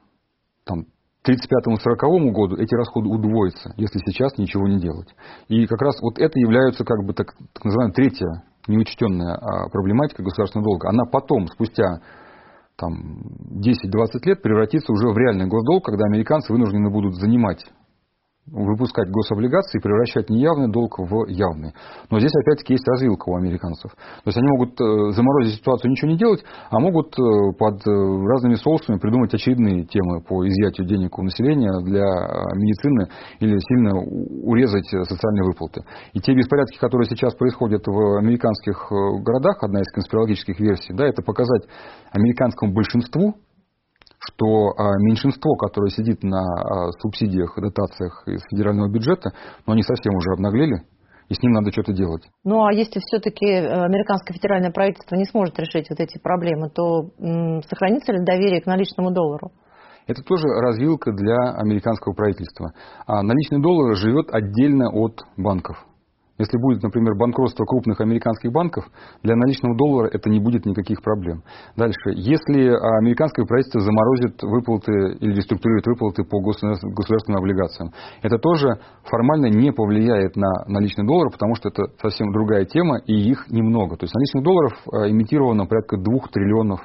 1935-1940 году эти расходы удвоятся, если сейчас ничего не делать. И как раз вот это является как бы так называемая третья неучтенная проблематика государственного долга. Она потом, спустя 10-20 лет, превратится уже в реальный госдолг, когда американцы вынуждены будут выпускать гособлигации и превращать неявный долг в явный. Но здесь опять-таки есть развилка у американцев. То есть они могут заморозить ситуацию, ничего не делать, а могут под разными соусами придумать очередные темы по изъятию денег у населения для медицины или сильно урезать социальные выплаты. И те беспорядки, которые сейчас происходят в американских городах, одна из конспирологических версий, да, это показать американскому большинству, что меньшинство, которое сидит на субсидиях и дотациях из федерального бюджета, но они совсем уже обнаглели, и с ним надо что-то делать. Ну, а если все-таки американское федеральное правительство не сможет решить вот эти проблемы, то сохранится ли доверие к наличному доллару? Это тоже развилка для американского правительства. А наличный доллар живет отдельно от банков. Если будет, например, банкротство крупных американских банков, для наличного доллара это не будет никаких проблем. Дальше. Если американское правительство заморозит выплаты или реструктурирует выплаты по государственным облигациям, это тоже формально не повлияет на наличный доллар, потому что это совсем другая тема, и их немного. То есть наличных долларов эмитировано порядка 2 триллионов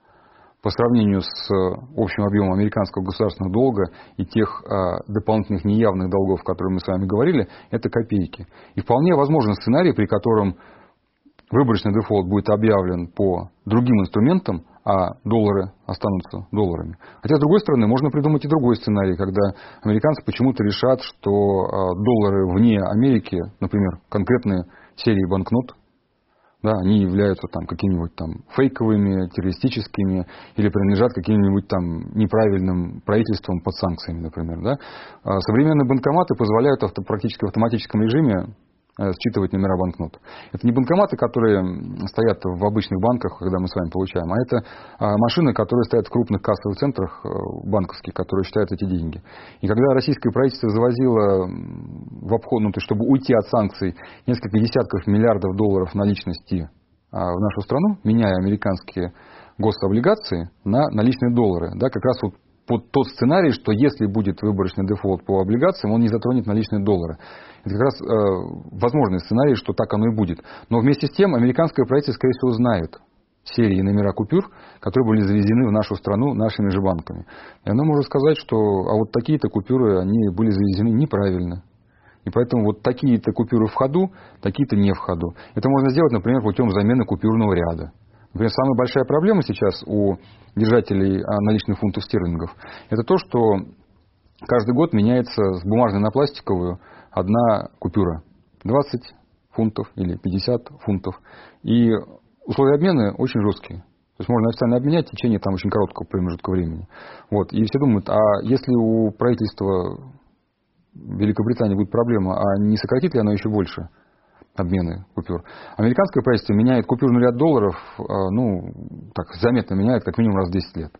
по сравнению с общим объемом американского государственного долга и тех дополнительных неявных долгов, о которых мы с вами говорили, это копейки. И вполне возможен сценарий, при котором выборочный дефолт будет объявлен по другим инструментам, а доллары останутся долларами. Хотя, с другой стороны, можно придумать и другой сценарий, когда американцы почему-то решат, что доллары вне Америки, например, конкретные серии банкнот, да, они являются там какими-нибудь там фейковыми, террористическими или принадлежат каким-нибудь там неправильным правительствам под санкциями, например. Да. Современные банкоматы позволяют практически в автоматическом режиме считывать номера банкнот. Это не банкоматы, которые стоят в обычных банках, когда мы с вами получаем, а это машины, которые стоят в крупных кассовых центрах банковских, которые считают эти деньги. И когда российское правительство завозило в обход, то есть чтобы уйти от санкций, несколько десятков миллиардов долларов наличности в нашу страну, меняя американские гособлигации на наличные доллары, да, как раз вот под тот сценарий, что если будет выборочный дефолт по облигациям, он не затронет наличные доллары. Это как раз возможный сценарий, что так оно и будет. Но вместе с тем американское правительство, скорее всего, знает серии и номера купюр, которые были завезены в нашу страну нашими же банками. И оно может сказать, что вот такие-то купюры, они были завезены неправильно. И поэтому вот такие-то купюры в ходу, такие-то не в ходу. Это можно сделать, например, путем замены купюрного ряда. Например, самая большая проблема сейчас у держателей наличных фунтов стерлингов – это то, что каждый год меняется с бумажной на пластиковую одна купюра. 20 фунтов или 50 фунтов. И условия обмена очень жесткие. То есть можно официально обменять в течение там очень короткого промежутка времени. Вот. И все думают, а если у правительства Великобритании будет проблема, а не сократит ли оно еще больше обмены купюр? Американское правительство меняет купюрный ряд долларов, заметно меняет как минимум раз в 10 лет.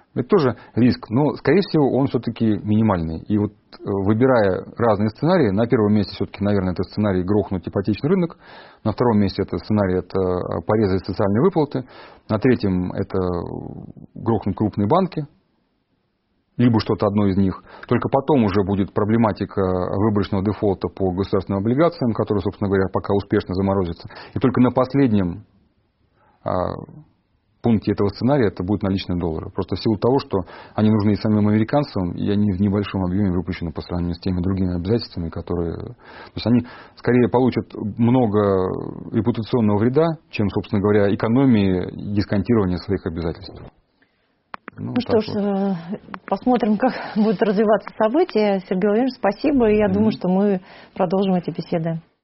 Это тоже риск, но, скорее всего, он все-таки минимальный. И вот выбирая разные сценарии, на первом месте все-таки, наверное, это сценарий грохнуть ипотечный рынок, на втором месте это сценарий это порезать социальные выплаты, на третьем это грохнуть крупные банки, либо что-то одно из них. Только потом уже будет проблематика выборочного дефолта по государственным облигациям, которые, собственно говоря, пока успешно заморозятся. И только на последнем пункте этого сценария это будут наличные доллары. Просто в силу того, что они нужны и самим американцам, и они в небольшом объеме выпущены по сравнению с теми другими обязательствами, которые... То есть они скорее получат много репутационного вреда, чем, собственно говоря, экономии дисконтирования своих обязательств. Ну что ж, посмотрим, как будут развиваться события. Сергей Владимирович, спасибо. И я думаю, что мы продолжим эти беседы.